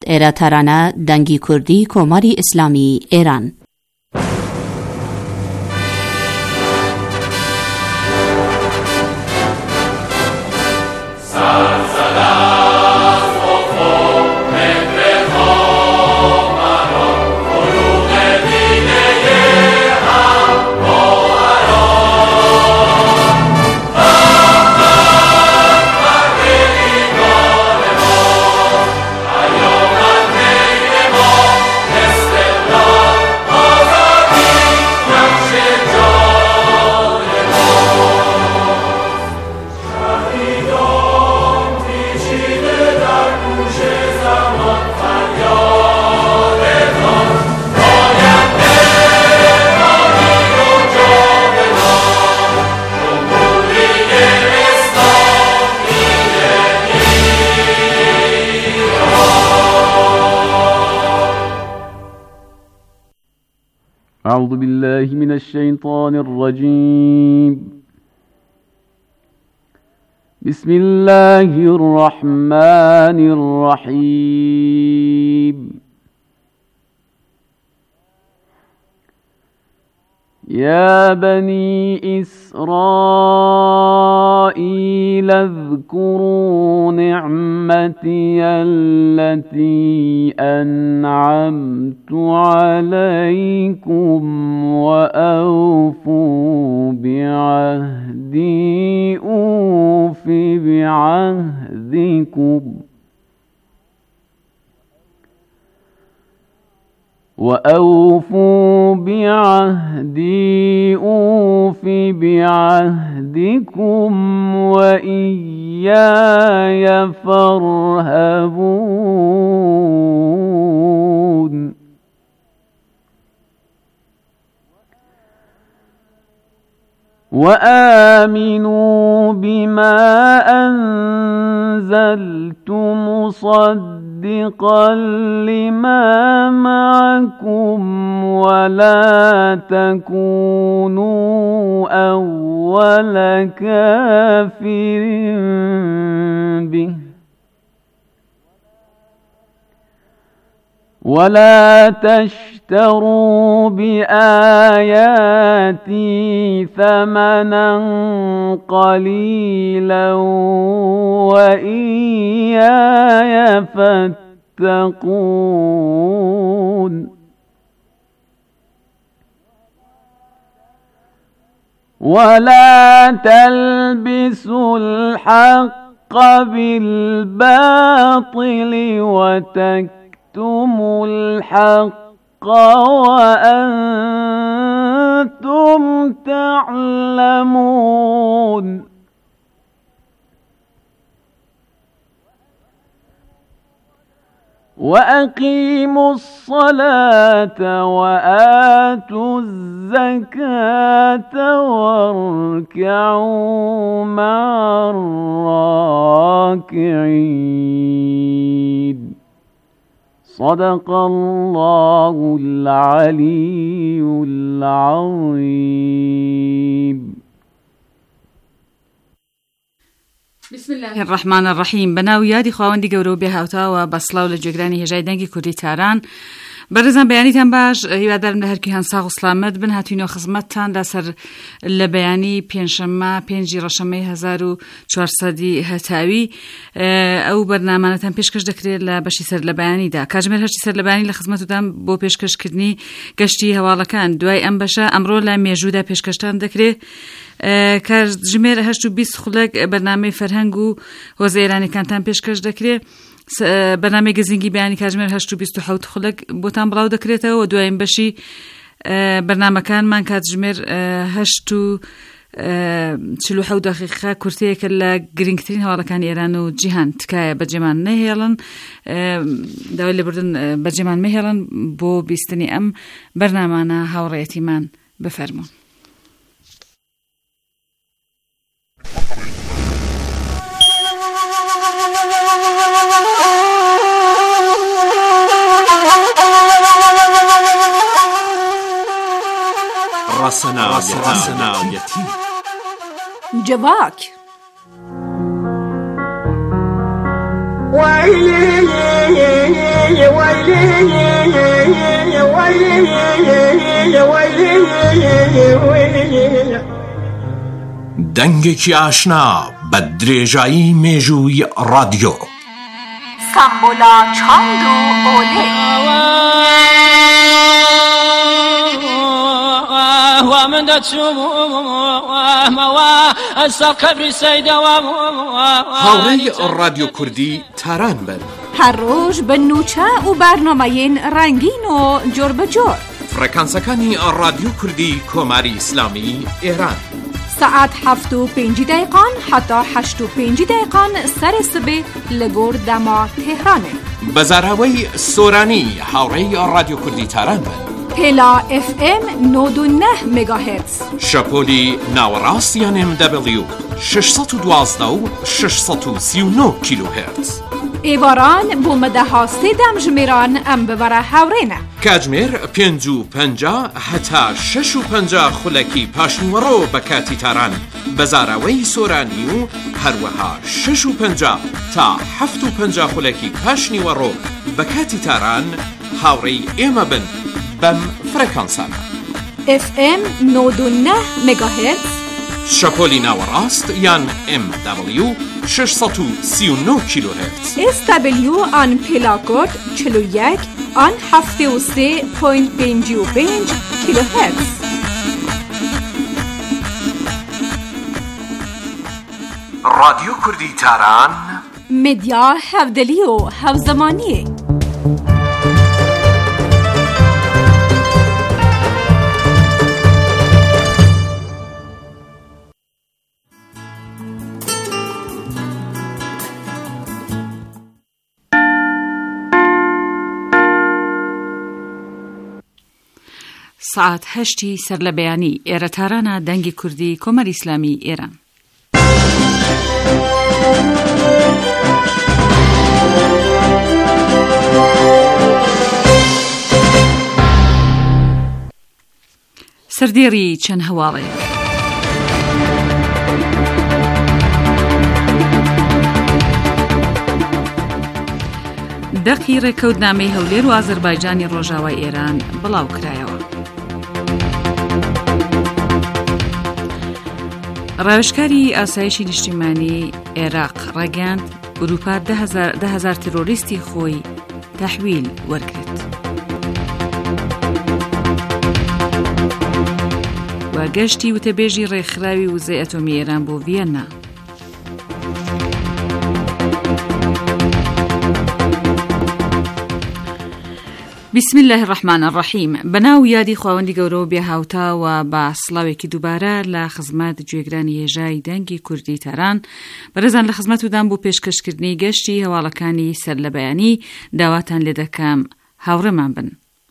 ایراترانا دنگی کردی کماری اسلامی ایران. أعوذ بالله من الشيطان الرجيم. بسم الله الرحمن الرحيم. يا بني إسرائيل اذكروا نعمتي التي أنعمت عليكم وأوفوا بعهدي أوف بعهدكم وأوفوا بعهدي أوف بعهدكم وإياي فارهبون. وآمنوا بما أنزلت مصدقا لما معكم ولا تكونوا أول كافر به ولا تشتروا بآياتي ثمنا قليلا وإياي فاتقون. ولا تلبسوا الحق بالباطل وتكتموا الحق وأنتم تعلمون. وأقيموا الصلاة وآتوا الزكاة واركعوا مع الراكعين. صدق الله العلي العظيم. بسم الله الرحمن الرحیم. بناو یادی خواهندی گەورە بێهاوتاوە بە سڵاو لە جێگرانی هێژای دەنگی کوردی تاران. بەڕێزان بەیانیتان باش، هیوادارم لە هەرکی هەنساغ و سلامت بن. هاتوینەوە خزمەتتان لەسەر لە بەیانی پێنجشەممە 5 ڕەشەمەی 1400 هەتاوی. ئەو بەرنامانەتان پێشکەش دەکرێت لە بەشی سەر لە بەیانیدا. کاتژمێر هەرچی سەر لە بەیانی لە خزمەتتان بۆ پێشکەشکردنی گەشتی هەواڵەکان. دوای ئەم بەشە ئەمڕۆ لە مێژوودا پێشکەشتان دەکرێت. کاتژمێر 8:20 خولەک بەرنامەی فەرهەنگ و هۆزە ئێرانیەکانتان پێشکەش دەکرێت. بەرنامەی گزینگی بەیانی کاتژمێر 8:27 خولەک بۆتان بڵاو دەکرێتەوە و دوایین بەشی بەرنامەکانمان کاتژمێر 8:47 دقیقە کورتەیەکە لە گرنگترین هەواڵەکانی ئێران و جیهان تکایە بەجێمان نەهێڵن، داوای لێبوردن بەجێمان مەهێڵن بۆ بیستنی ئەم بەرنامانە. هاوڕێیەتیمان بفەرمون. ڕەسەناویەتی جواک ويلي دەنگێکی ئاشنا بە درێژایی مێژووی ڕادیۆ. سامبۆلا چاند و ئۆلێ. من هاوڕێی ڕادیۆ کوردی تاران بن. هەر ڕۆژ بە نوچە و بەرنامەیەن ڕەنگین و جۆر بەجۆر. فڕێکانسەکانی ڕادیۆ کوردی کۆماری ئیسلامی ئێران. ساعت 7:05 حتا 8:05 سەر سبێ لە گۆر دەما تێهرانێ. بەزاراوەی سۆرانی هاوڕێی ڕادیۆ کوردی تاران بن. پێلا FM 99 مگاهرتز. شەپۆلی ناوەڕاستیان MW 612 و 639 کیلوهرتز. ئێواران بۆ مەدەها سێدەم ژمێران ئەم ببەرە هاوڕێنە. کاتژمێر 5:50 هەتا 6:50 خولەکی پاشنیوەڕۆ بە کاتی تاران بەزاراوەی سۆرانی و هەروەها 6:50 تا 7:50 خولەکی پاشنیوەڕۆ بە کاتی تاران هاوڕێی ئێمە بن بەم فرەکانسانە. FM 99 مگاهرتز. شەپۆلی ناوەڕاست یان MW 639 کیلوهرتز. SW آن پێلاکۆد 41 آن 73.55 کیلوهرتز. رادیۆ کوردی تاران مدیا هەودەلی و هەوزەمانیە. ساعت 8 سەر لە بەیانی ئێرە تارانە دەنگی کوردی کۆمەری ئیسلامی ئێران. سەردێڕی چەند هەواڵێک. دەقی ڕێکەوتنامەی هەولێر و ئازەربایجانی ڕۆژاوای ئێران بڵاو کرایەوە. ڕاوێژکاری ئاسایشی نیشتیمانی عێراق ڕاگەاند ئوروپا 10,000 تیرۆریستی خۆی تەحویل وەرگرت. و گەشتی وتەبێژی ڕێکخراوی وزەی ئەتۆمی ئێران بۆ ڤیەنا. بسم الله الرحمن الرحیم. بەناو یادی خواوەندی گەورە و بێهاوتاوە بە سڵاوێکی دووبارە لە خزمەت گوێگرانی هێژای دەنگی کوردی تاران بەڕێزان لە خزمەتتودان بۆ پێشکەشکردنی گەشتی هەواڵەکانی سەر لە بەیانی داواتان لێ دەکەم هاوڕێمان بن.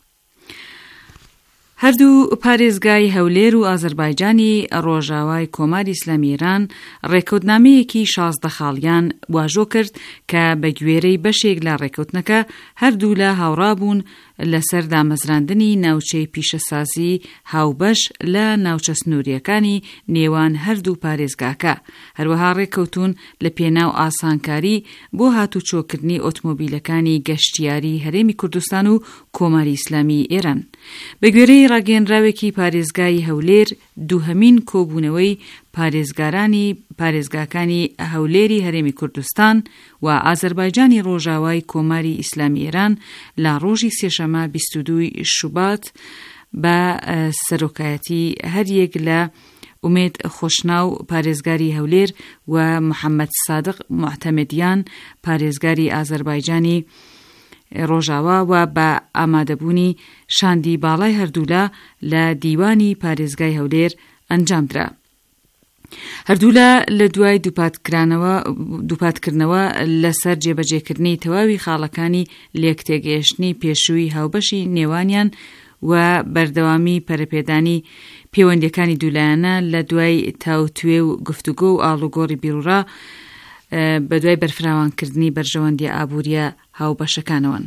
هەردوو پارێزگای هەولێر و ئازەربایجانی ڕۆژاوای کۆماری ئیسلامی ئێران ڕێکەوتنامەیەکی 16 خاڵیان واژۆ کرد کە بە گوێرەی بەشێک لە ڕێکەوتنەکە هەردوو لە هاوڕابوون لەسەر دامەزراندنی ناوچەی پیشەسازی هاوبەش لە ناوچە سنووریەکانی نێوان هەردوو پارێزگاکە. هەروەها ڕێکەوتون لە پێناو ئاسانکاری بۆ هاتوچۆکردنی ئۆتۆمۆبیلەکانی گەشتیاری هەرێمی کوردستان و کۆماری ئیسلامی ئێران. بە گوێرەی ڕاگەیەنراوێکی پارێزگای هەولێر دووهەمین کۆبوونەوەی پارێزگاکانی هەولێری هەرێمی کوردستان و ئازەربایجانی ڕۆژاوای کۆماری ئیسلامی ئێران لە ڕۆژی سێشەمە 22 شوبات بە سەرۆکایەتی هەریەک لە ئومێد خۆشناو پارێزگاری هەولێر و محەممەد سادق معتەمەدیان پارێزگاری ئازەربایجانی ڕۆژاوا و بە ئامادەبوونی شاندی باڵای هەردوولا لە دیوانی پارێزگای هەولێر ئەنجامدرا. هەردوولا لە دوای دووپاتکردنەوە لەسەر جێبەجێکردنی تەواوی خاڵەکانی لێکتێگەیشتنی پێشووی هاوبەشی نێوانیان و بەردەوامی پەرەپێدانی پەیوەندیەکانی دوولایانە لە دوای تاوتوێ و گفتوگۆ و ئاڵوگۆڕی بیرورا بە دوای بەرفراوانکردنی بەرژەوەندی ئابووریە هاوبەشەکانەوەن.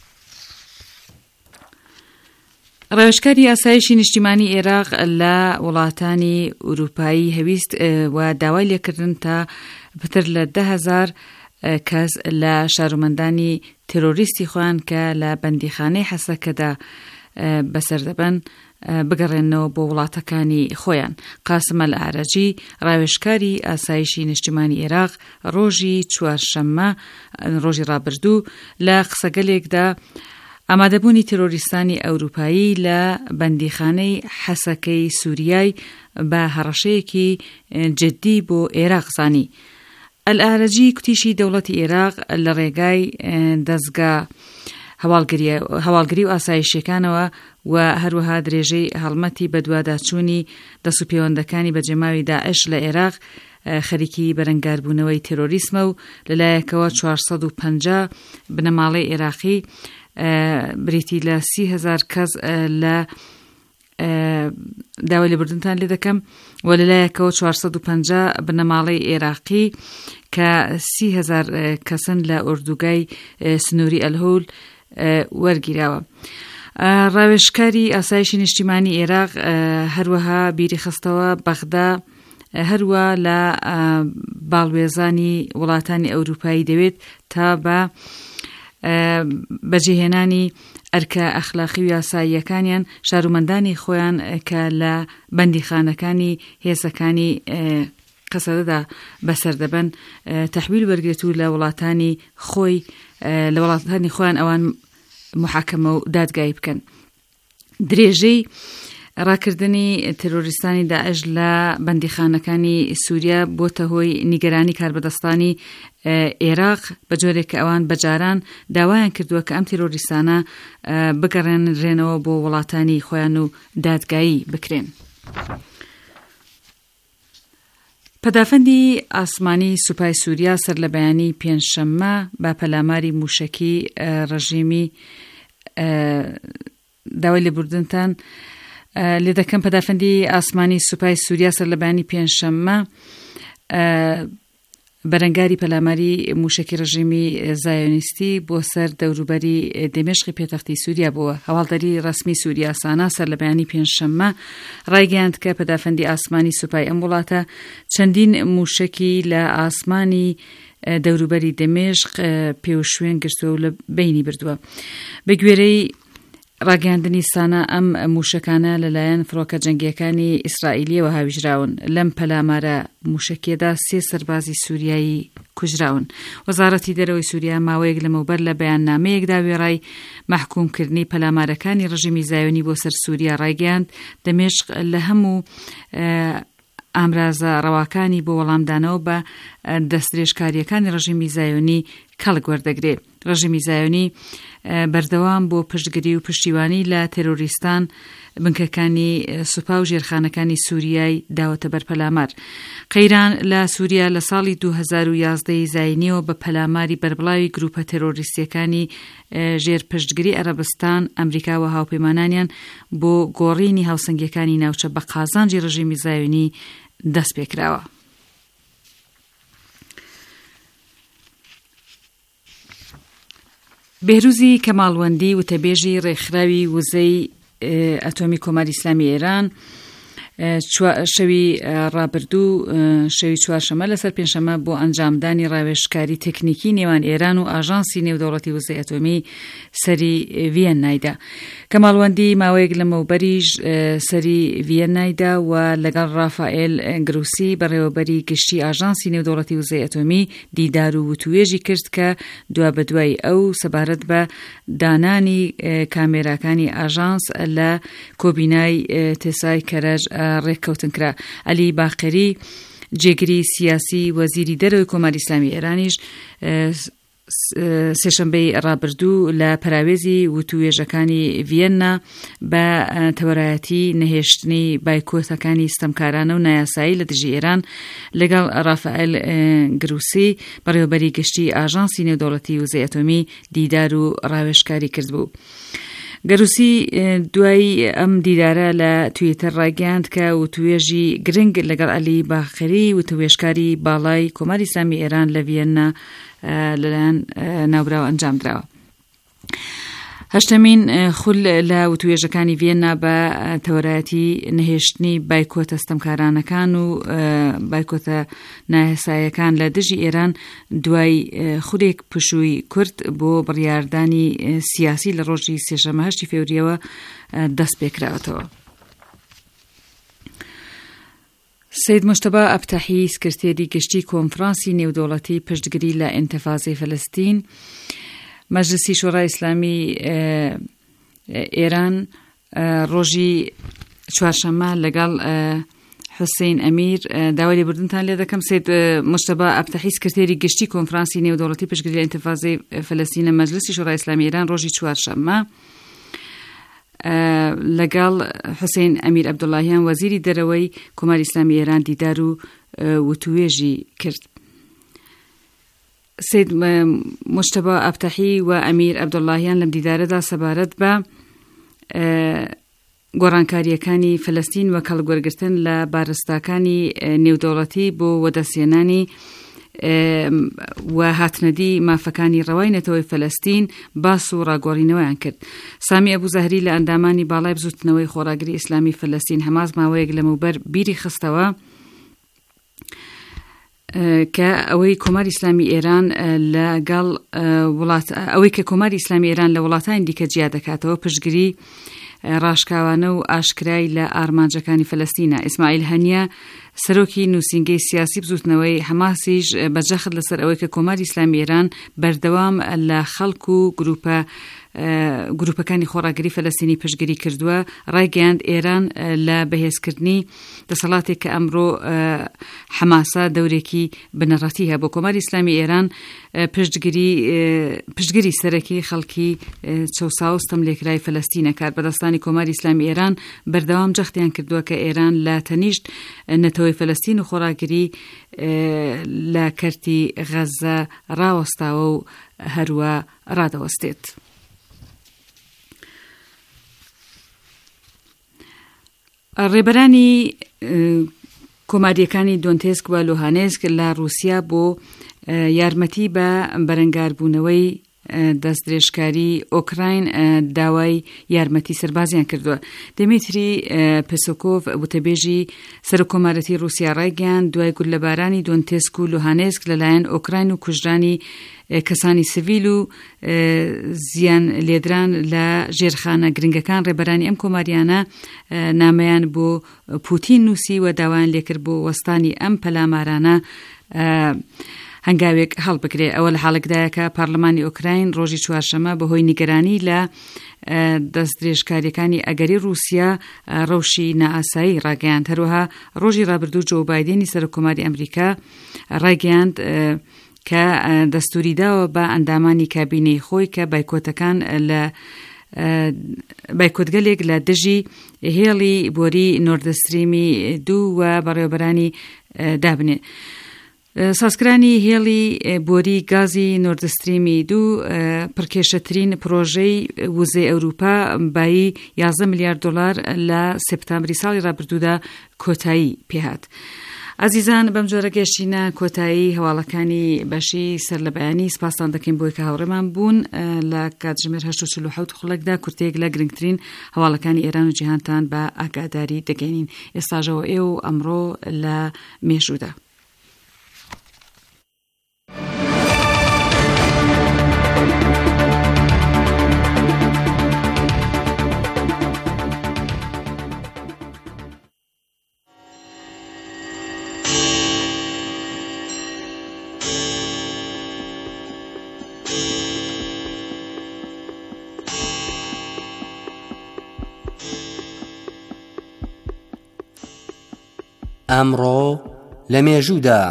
ڕاوێژکاری ئاسایشی نیشتیمانی عێراق لە وڵاتانی ئوروپایی هەویست و داوای لێکردن تا پتر لە 10,000 کەس لە شارۆمەندانی تێرۆریستی خۆیان کە لە بەندیخانەی حەسەکەدا بەسەر دەبن بگەڕێنەوە بۆ وڵاتەکانی خۆیان. قاسم ئەلعەرەجی ڕاوێژکاری ئاسایشی نیشتیمانی عێراق ڕۆژی چوارشەممە ڕۆژی ڕابردوو لە قسەگەلێکدا ئامادەبوونی تێرۆریستانی ئەوروپایی لە بەندیخانەی حەسەکەی سووریای بە هەڕەشەیەکی جددی بۆ عێراق زانی. ئەلعەرەجی کوتیشی دەوڵەتی عێراق لە ڕێگای دەستگا هەواڵگری و ئاسایشیەکانەوە و هەروەها درێژەی هەڵمەتی بەدواداچوونی دەست و پەیوەندەکانی بەجێماوی داعش لە عێراق خەریکی بەرەنگاربوونەوەی تێرۆریسمە و لەلایەکەوە 450 بنەماڵەی عێراقی بریتی لە 30,000 کەس لە داوای لێبوردنتان لێ دەکەم و لەلایەکەوە 450 بنەماڵەی عێراقی کە 30,000 کەسن لە ئوردوگای سنووری ئەلهول وەرگیراوە. ڕاوێژکاری ئاسایشی نیشتیمانی عێراق هەروەها بیری خستەوە بەغدا هەروە لە باڵوێزانی وڵاتانی ئەوروپایی دەوێت تا بە بەجێهێنانی ئەرکە ئەخلاقی و یاساییەکانیان شارۆمەندانی خۆیان کە لە بەندیخانەکانی هێزەکانی قەسەدەدا بەسەر دەبن تەحویل وەرگێت و لە وڵاتانی خۆیان ئەوان محاکەمە و دادگایی بکەن. درێژەی ڕاکردنی تێرۆریستانی داعش لە بەندیخانەکانی سووریا بۆتە هۆی نیگەرانی کاربەدەستانی عێراق بە جۆرێک کە ئەوان بەجاران داوایان کردووە کە ئەم تێرۆریستانە بگەڕێنرێنەوە بۆ وڵاتانی خۆیان و دادگایی بکرێن. پەدافەندی ئاسمانی سوپای سووریا سەر لە بەیانی پێنجشەممە بە پەلاماری موشەکی ڕژیمی داوای لێبوردنتان لێ دەکەم. پەدافەندی ئاسمانی سوپای سووریا سەر لە بەیانی پێنجشەممە بەرەنگاری پەلاماری موشەکی ڕژیمی زایۆنیستی بۆ سەر دەوروبەری دمێشقی پێتەختی سووریا بووە. هەواڵدەری ڕەسمی سووریا سانا سەر لە بەیانی پێنجشەممە ڕایگەیاند کە پەدافەندی ئاسمانی سوپای ئەم وڵاتە چەندین موشەکی لە ئاسمانی دەوروبەری دمێشق پێوشوێن گرتووە و لە بینی بردووە. بە گوێرەی ڕاگەاندنی سانە ئەم موشەکانە لەلایەن فڕۆکە جەنگیەکانی ئیسرائیلیەوە هاویژراون. لەم پەلامارە موشەکیەدا 3 سەربازی سووریایی کوژراون. وەزارەتی دەرەوەی سووریا ماوەیەک لەمەوبەر لە بەیاننامەیەکدا وێڕای مەحکومکردنی پەلامارەکانی ڕژیمی زایۆنی بۆ سەر سووریا ڕایگەاند دمێشق لە هەموو ئامرازە ڕەواکانی بۆ وەڵامدانەوە بە دەستدرێژکاریەکانی ڕژیمی زایۆنی کەڵک وەردەگرێت. ڕژیمی زایۆنی بەردەوام بۆ پشتگیری و پشتیوانی لە تێرۆریستان بنکەکانی سوپا و ژێرخانەکانی سووریای داوەتە بەر پەلامار. قەیران لە سووریا لە ساڵی 2011 زاینیەوە بە پەلاماری بەربڵاوی گروپە تێرۆریستیەکانی ژێرپشتگیری عەرەبستان، ئەمریکا و هاوپەیمانانیان بۆ گۆڕینی هاوسەنگیەکانی ناوچە بە قازانجی ڕژیمی زایۆنی دەست پێکراوە. بێروزی کەماڵوەندی وتەبێژی ڕێکخراوی وزەی ئەتۆمی کۆماری ئیسلامی ئێران شەوی ڕابردوو شەوی چوارشەمە لەسەر پێنجشەمە بۆ ئەنجامدانی ڕاوێژکاری تەکنیکی نێوان ئێران و ئاژانسی نێودەوڵەتی وزەی ئەتۆمی سەری ڤیەننایدا. کەماڵوەندی ماوەیەک لەمەوبەریش سەری ڤیەننایدا و لەگەڵ ڕافائێل گروسی بەڕێوەبەری گشتی ئاژانسی نێودەوڵەتی وزەی ئەتۆمی دیدار و وتوێژی کرد کە دوابەدوای ئەو سەبارەت بە دانانی کامێراکانی ئاژانس لە کۆبینای تێسای کەرەج ڕێککەوتن کرا. عەلی باقری جێگری سیاسی وەزیری دەرەوەی کۆماری ئیسلامی ئێرانیش سێشەمبەی ڕابردوو لە پەراوێزی وتوێژەکانی ڤیەننا بە تەوەرایەتی نەهێشتنی بایکۆتەکانی ستەمکارانە و نایاسایی لە دژی ئێران لەگەڵ ڕافائێل گروسی بەڕێوەبەری گشتی ئاژانسی نێودەوڵەتی وزەی ئەتۆمی دیدار و ڕاوێژکاری کردبوو. گەروسی دوای ئەم دیدارە لە تویتر ڕایگەاند کە وتوێژی گرنگ لەگەڵ عەلی باقری وتوێژکاری باڵای کۆماری ئیسلامی ئێران لە ڤیەننا لەلایەن ناوبراوە ئەنجام درراوە. هەشتمین خول لە وتوێژەکانی ڤێنا بە تەوەرایەتی نەهێشتنی بایکۆتە ستەمکارانەکان و بایکۆتە ناهێساییەکان لە دژی ئێران دوای خولێک پشووی کورد بۆ بڕیاردانی سیاسی لە ڕۆژی سێشەمە 8 فێوریەوە دەست پێکراوەتەوە. سید مجتبی ئەبتەحی سکرتێری گشتی کۆنفرانسی نێودەوڵەتی پشتگیری لە ئینتیفاضەی فەلەستین مەجلسی شۆڕای ئیسلامی ئێران ڕۆژی چوارشەممە لەگەڵ حوسین ئەمیر داوای لێبوردنتان لێ دەکەم. سید مجتبی ئەبتەحی سکرتێری گشتی کۆنفرانسی نێودەوڵەتی پشتگیری لە ئینتیفاضەی فەلەستین لە مەجلسی شۆڕای ئیسلامی ئێران ڕۆژی چوارشەممە لەگەڵ حوسین ئەمیر عەبدوڵاهیان وەزیری دەرەوەی کۆماری ئیسلامی ئێران دیدار و وتوێژی کرد. سید مجتبی ئەبتەحی و ئەمیر عەبدوڵاهیان لەم دیدارەدا سەبارەت بە گۆڕانکاریەکانی فەلەستین و کەڵگوەرگرتن لە بارستاکانی نێودەوڵەتی بۆ وەدەستێنانی و هاتنەدی مافەکانی ڕەوای نەتەوەی فەلەستین باس و ڕاگۆڕینەوەیان کرد. سامی ئەبوزەهری لە ئەندامانی باڵای بزوتنەوەی خۆڕاگری ئیسلامی فەلەستین هەماس ماوەیەک لەمەوبەر بیری خستەوە کە ئەوەی کۆماری ئیسلامی ئێران لەگەڵ ئەوەی کە کۆماری ئیسلامی ئێران لە وڵاتانی دیکە جیا دەکاتەوە پشتگیری ڕاشکاوانە و ئاشکرای لە ئارمانجەکانی فەلەستینە. ئیسماعیل هەنیە سەرۆکی نووسینگەی سیاسی بزوتنەوەی هەماسیش بەجەخت لەسەر ئەوەی کە کۆماری ئیسلامی ئێران بەردەوام لە خەڵک و گروپەکانی خۆڕاگری فەلەستینی پشتگیری کردووە ڕایگەیاند ئێران لە بەهێزکردنی دەسەڵاتێک کە ئەمڕۆ حەماسە دەورێکی بنەڕەتی هەیە بۆ کۆماری ئیسلامی ئێران پشتگیری سەرەکی خەڵکی چەوساوستم لێکرای فەلەستینەکات. بەدەستانی کۆماری ئیسلامی ئێران بەردەوام جەختیان کردووە کە ئێران لە تەنیشت نەتەوەی فەلەستین و خۆڕاگری لە کەرتی غەزە ڕاوەستاوە و هەروە ڕادەوەستێت. ڕێبەرانی کۆماریەکانی دۆنتسک و لوهانسک لە رووسیا بۆ یارمەتی بە بەرەنگاربوونەوەی دەستدرێژکاری ئۆکراین داوای یارمەتی سەربازیان کردووە. دمیتری پسکۆڤ وتەبێژی سەرۆکۆمارەتی رووسیا ڕایگەیاند دوای گولەبارانی دۆنتسک و لوهانسک لەلایەن ئۆکراین و کوژرانی کەسانی سڤیل و زیان لێدران لە ژێرخانە گرنگەکان ڕێبەرانی ئەم کۆماریانە نامەیان بۆ پوتین نووسی و داوایان لێکرد بۆ وەستانی ئەم پەلامارانە هەنگاوێک هەڵبگرێ. ئەوە لە حاڵێکدایە کە پارلەمانی ئۆکراین ڕۆژی چوارشەممە بەهۆی نیگەرانی لە دەستدرێژکاریەکانی ئەگەری رووسیا ڕەوشی نائاسایی ڕاگەیاند. هەروەها ڕۆژی ڕابردوو جۆ بایدێنی سەرۆکۆماری ئەمریکا ڕاگەیاند کە دەستوری داوە بە ئەندامانی کابینەی خۆی کە بایکۆتەکان لە بایکۆتگەلێک لە دژی هێڵی بۆری نۆردەستریمی 2 و بەڕێوەبەرانی دابنێ. سازکرانی هێڵی بۆری گازی نۆردەستریمی 2 پڕکێشەترین پرۆژەی وزەی ئەوروپا بایی 11 میلیارد دلار لە سپتامبری ساڵی ڕابردوودا کۆتایی پێهات. عزیزان بەم جۆرە گەشتینە کۆتایی هەواڵەکانی بەشی سەر لە بەیانی سپاسان دەکەین بۆی کە هاوڕێمان بوون لە کاتژمێر 8:47 خولەکدا کورتەیەک لە گرنگترین هەواڵەکانی ئێران و جیهانتان بە ئاگاداری دەگەینین. ئێستاژەوە ئێوە ئەمڕۆ لە مێژوودا. ئەمڕۆ لە مێژوودا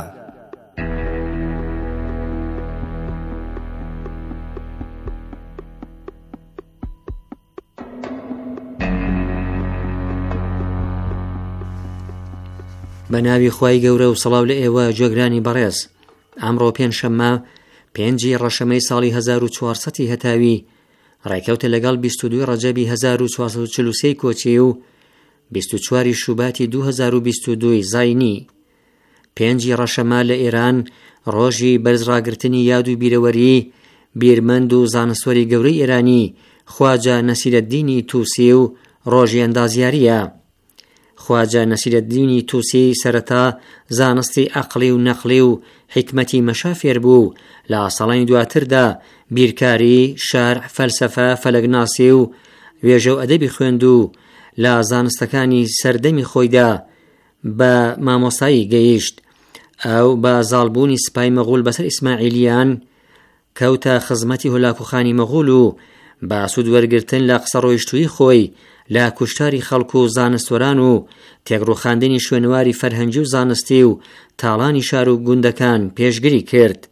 بە ناوی خوای گەورە و سەڵاو لە ئێوە جێگرانی بەڕێز. ئەمڕۆ پێنجشەممە 5 ڕەشەمەی ساڵی 1440 هەتاوی ڕێکەوتە لەگەڵ 22 ڕەجەبی 1443 کۆچی و 24 شوباتی 2022 زاینی. 5 ڕەشەمە لە ئێران ڕۆژی بەرزڕاگرتنی یاد و بیرەوەری بیرمەند و زانستوەری گەورەی ئێرانی خواجە نەسیرەددینی تووسی و ڕۆژی ئەندازیاریە. خواجە نەسیرەددینی تووسی سەرەتا زانستی عەقڵی و نەقڵی و حیکمەتی مەشا فێر بوو. لە ساڵانی دواتردا بیرکاری، شەرع، فەلسەفە، فەلەکناسی و وێژە و ئەدەبی خوێند و لە زانستەکانی سەردەمی خۆیدا بە مامۆستایی گەیشت. ئەو بە زاڵبوونی سپای مەغوڵ بەسەر ئیسماعیلیان کەوتە خزمەتی هۆلاکوخانی مەغوڵ و بە سوود وەرگرتن لە قسە ڕۆیشتووی خۆی لە کوشتاری خەڵک و زانستوەران و تێگڕوخاندنی شوێنواری فەرهەنگی و زانستی و تاڵانی شار و گوندەکان پێشگری کرد.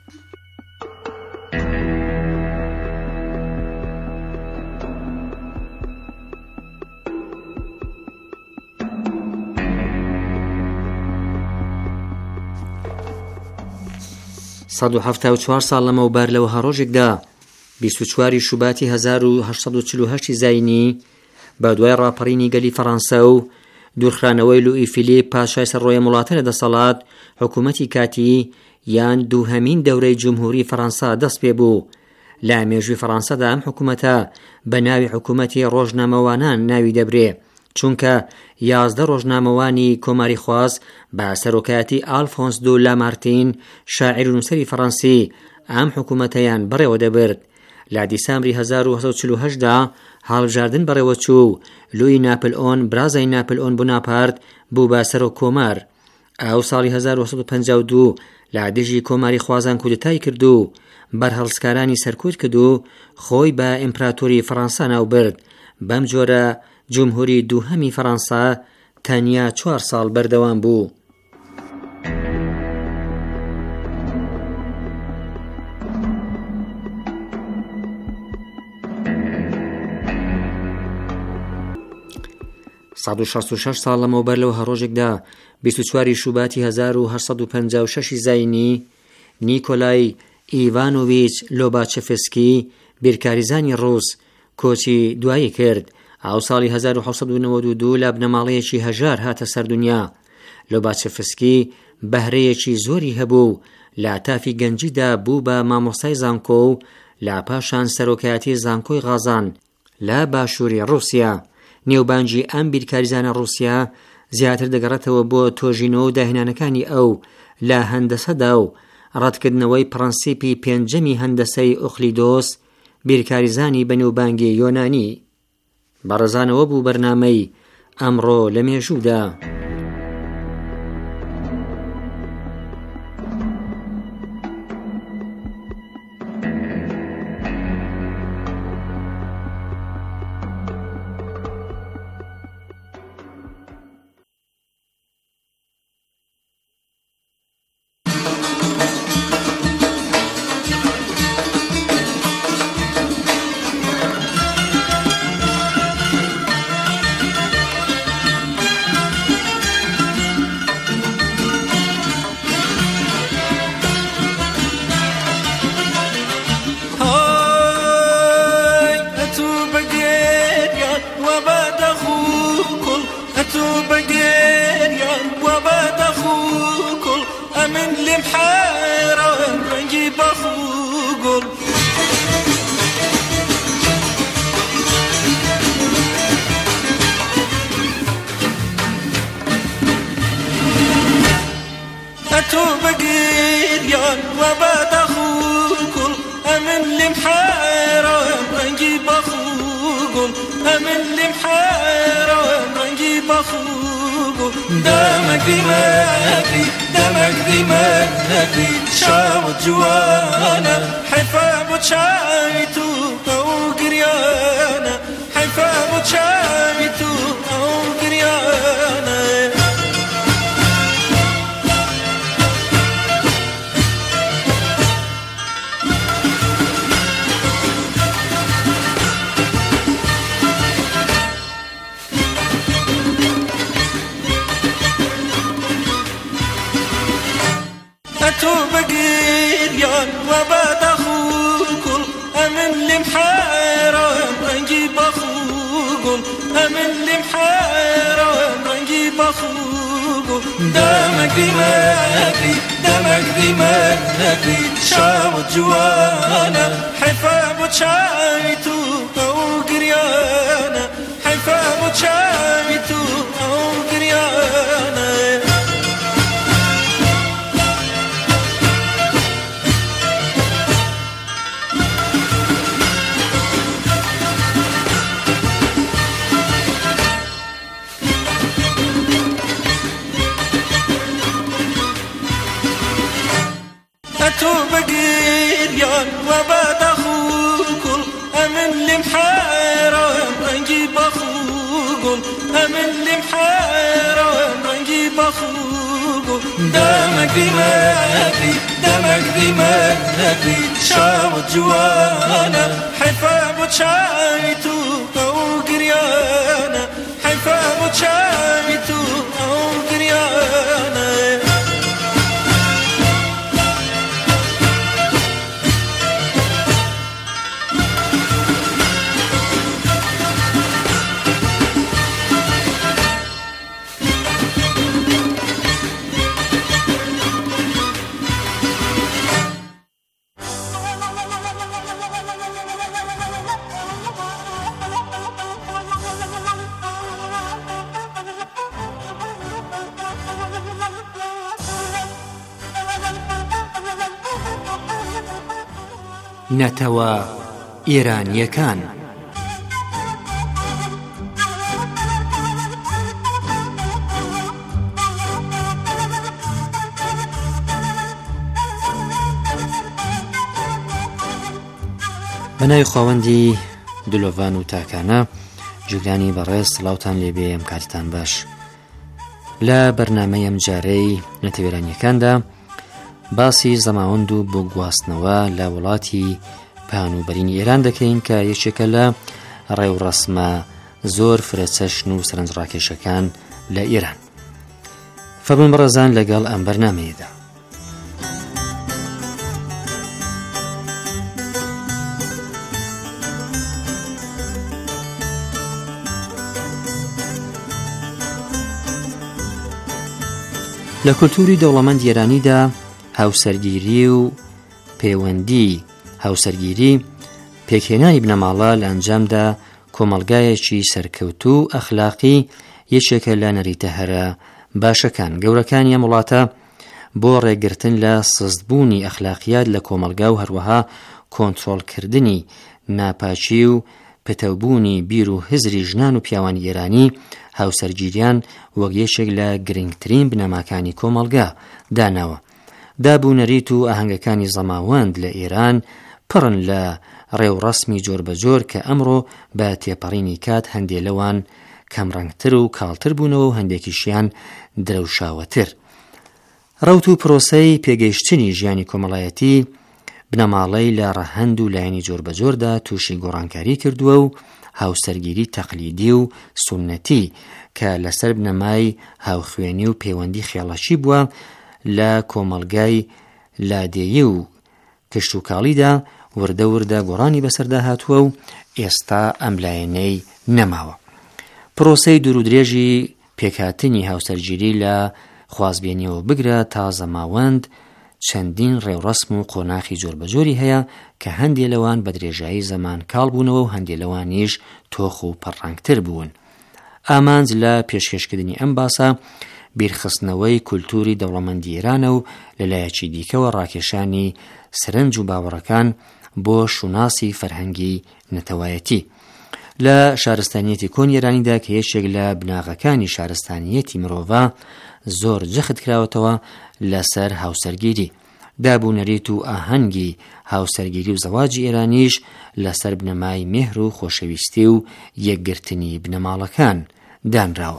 سەد و هەفتاد و چوار ساڵ لەمەوبەر لەوەها ڕۆژێکدا 24 شوباتی 1848 زاینی بە دوای ڕاپەڕینی گەلی فەڕەنسا و دوورخرانەوەی لوئی فیلیپ پاشای سەرڕۆیە وڵاتە لە دەسەڵات حکوومەتی کاتی یان دووهەمین دەورەی جمهوری فەڕەنسا دەست پێ بوو. لە مێژووی فەڕەنسادا ئەم حکوومەتە بە ناوی حکوومەتی ڕۆژنامەوانان ناوی دەبرێ، چونکە 11 ڕۆژنامەوانی کۆماری خواست بە سەرۆکایەتی ئالفۆنس دو لامارتین شاعیر و نووسەری فەڕەنسی ئەم حکوومەتەیان بەڕێوە دەبرد. لە دیسامبری 1948 دا هەڵبژاردن بەڕێوە چوو. لوئی ناپلئۆن برازای ناپلئۆن بۆناپارت بوو بە سەرۆک کۆمار. ئەو ساڵی 1952 لە دژی کۆماری خوازان کودتای کرد و بەرهەڵسکارانی سەرکوت کرد و خۆی بە ئیمپراتۆری فەڕەنسا ناو برد. بەم جۆرە جمهوری دووهەمی فەڕەنسا تەنیا 4 ساڵ بەردەوام بوو. سەد و 66 ساڵ لەمەوبەر لەو هەڕۆژێکدا 24 شوباتی 1856 زاینی نیکۆلای ئیڤانۆڤیچ لۆباچێفسکی بیرکاریزانی ڕووس کۆچی دوایی کرد. ئەو ساڵی 1992 لە بنەماڵەیەکی هەژار هاتە سەردونیا. لۆباچێفسکی بەهرەیەکی زۆری هەبوو. لە تافی گەنجیدا بوو بە مامۆستای زانکۆ و لە پاشان سەرۆکایەتی زانکۆی غازان لە باشووری ڕووسیا. نێوبانجی ئەم بیرکاریزانە ڕووسیا زیاتر دەگەڕێتەوە بۆ تۆژینەوە و داهێنانەکانی ئەو لە هەندەسەدا و ڕەتکردنەوەی پرەنسیپی پێنجەمی هەندەسەی ئۆخلیدۆس بیرکاریزانی بەنێوبانگی یۆنانی. بەڕێزانەوە بوو بەرنامەی ئەمڕۆ لە مێژوودا. دمك دماغي شاوت جوانا حفاب وشايتو أو قريانا حفاب وشايتو أو قريانا بقيريان وبعد أخوكم أمن لي محيران نجيب أخوكم أمن لي محيران نجيب أخوكم دمك دماغي شاوت جوانا حفا بوشايتو أو قريانا حفا بوشايتو أو قريانا بقيريان وبعد أخوكم أمن لمحيرة نجيب أخوكم أمن لمحيرة نجيب أخوكم دمك دماغي دمك دماغي شاوت جوانا حفا بوشايتو أو قريانا حفا بوشايتو أو قريانا نەتەوە ئێرانیەکان. بەناوی خاوەندی دلۆڤان و تاکانە جوگرانی بەڕێز سڵاوتان لێبێ ئەم کاتتان باش. لە بەرنامەی ئەم جارەی نەتەوێرانیەکاندا باسی زەماوەند و بۆ گواستنەوە لە وڵاتی پانوبەرینی ئێران دەکەین کە یەکێکە لە ڕێوڕەسمە زۆر فرەچەشن و سەرنجڕاکێشەکان لە ئێران. فەرمون بەڕێزان لەگەڵ ئەم بەرنامەیەدا. لە کولتوری دەوڵەمەند ئێرانیدا هاوسەرگیری و پەیوەندی هاوسەرگیری پێکهێنانی بنەماڵە لە ئەنجامدا کۆمەڵگایەکی سەرکەوتوو ئەخلاقی یەکێکە لە نەریتە هەرە باشەکان. گەورەکانی ئەم وڵاتە بۆ ڕێگرتن لە سستبوونی ئەخلاقیات لە کۆمەلگا و هەروەها کۆنتڕۆڵکردنی ناپاچی و پتەوبوونی بیر و هزری ژنان و پیاوانی ئێرانی هاوسەرگیریان وەک یەکێک لە گرنگترین بنەماکانی کۆمەلگا داناوە. دابوونەریت و ئاهەنگەکانی زەماوەند لە ئێران پڕن لە ڕێوڕەسمی جۆربەجۆر کە ئەمڕۆ بە تێپەڕینی کات هەندێک لەوان کەمڕەنگتر و کاڵتر بوونەوە و هەندێکیشیان درەوشاوەتر. ڕەوت و پرۆسەی پێگەیشتنی ژیانی کۆمەڵایەتی بنەماڵەی لە ڕەهەند و لایەنی جۆربەجۆردا تووشی گۆڕانکاری کردووە و هاوسەرگیری تەقلیدی و سونەتی کە لەسەر بنەمای هاوخوێنی و پەیوەندی خێڵەشی بووە لە کۆمەلگای لادێیی و کشت و کاڵیدا وردە وردە گۆڕانی بەسەردا هاتووە و ئێستا ئەم لایەنەی نەماوە. پرۆسەی دوورودرێژی پێکهاتنی هاوسەرگیری لە خوازبێنیەوە بگرە تا زەماوەند چەندین ڕێوڕەسم و قۆناخی جۆربەجۆری هەیە کە هەندێک لەوان بە درێژایی زەمان کاڵ بوونەوە و هەندێک لەوانیش تۆخ و پەڕڕانگتر بوون. ئامانج لە پێشکەشکردنی ئەم باسە بیرخستنەوەی کولتوری دەوڵەمەندی ئێرانە و لەلایەکی دیکەوە ڕاکێشانی سرنج و باوەڕەکان بۆ شوناسی فەرهەنگی نەتەوایەتی. لە شارستانیەتی کۆنی ئێرانیدا کە یەکێک لە بناغەکانی شارستانیەتی مرۆڤە زۆر جەخت کراوەتەوە لەسەر هاوسەرگیری. دابوونەریت و ئاهەنگی هاوسەرگیری و زەواجی ئێرانیش لەسەر بنەمای مێهر و خۆشەویستی و یەکگرتنی بنەماڵەکان دانراوە.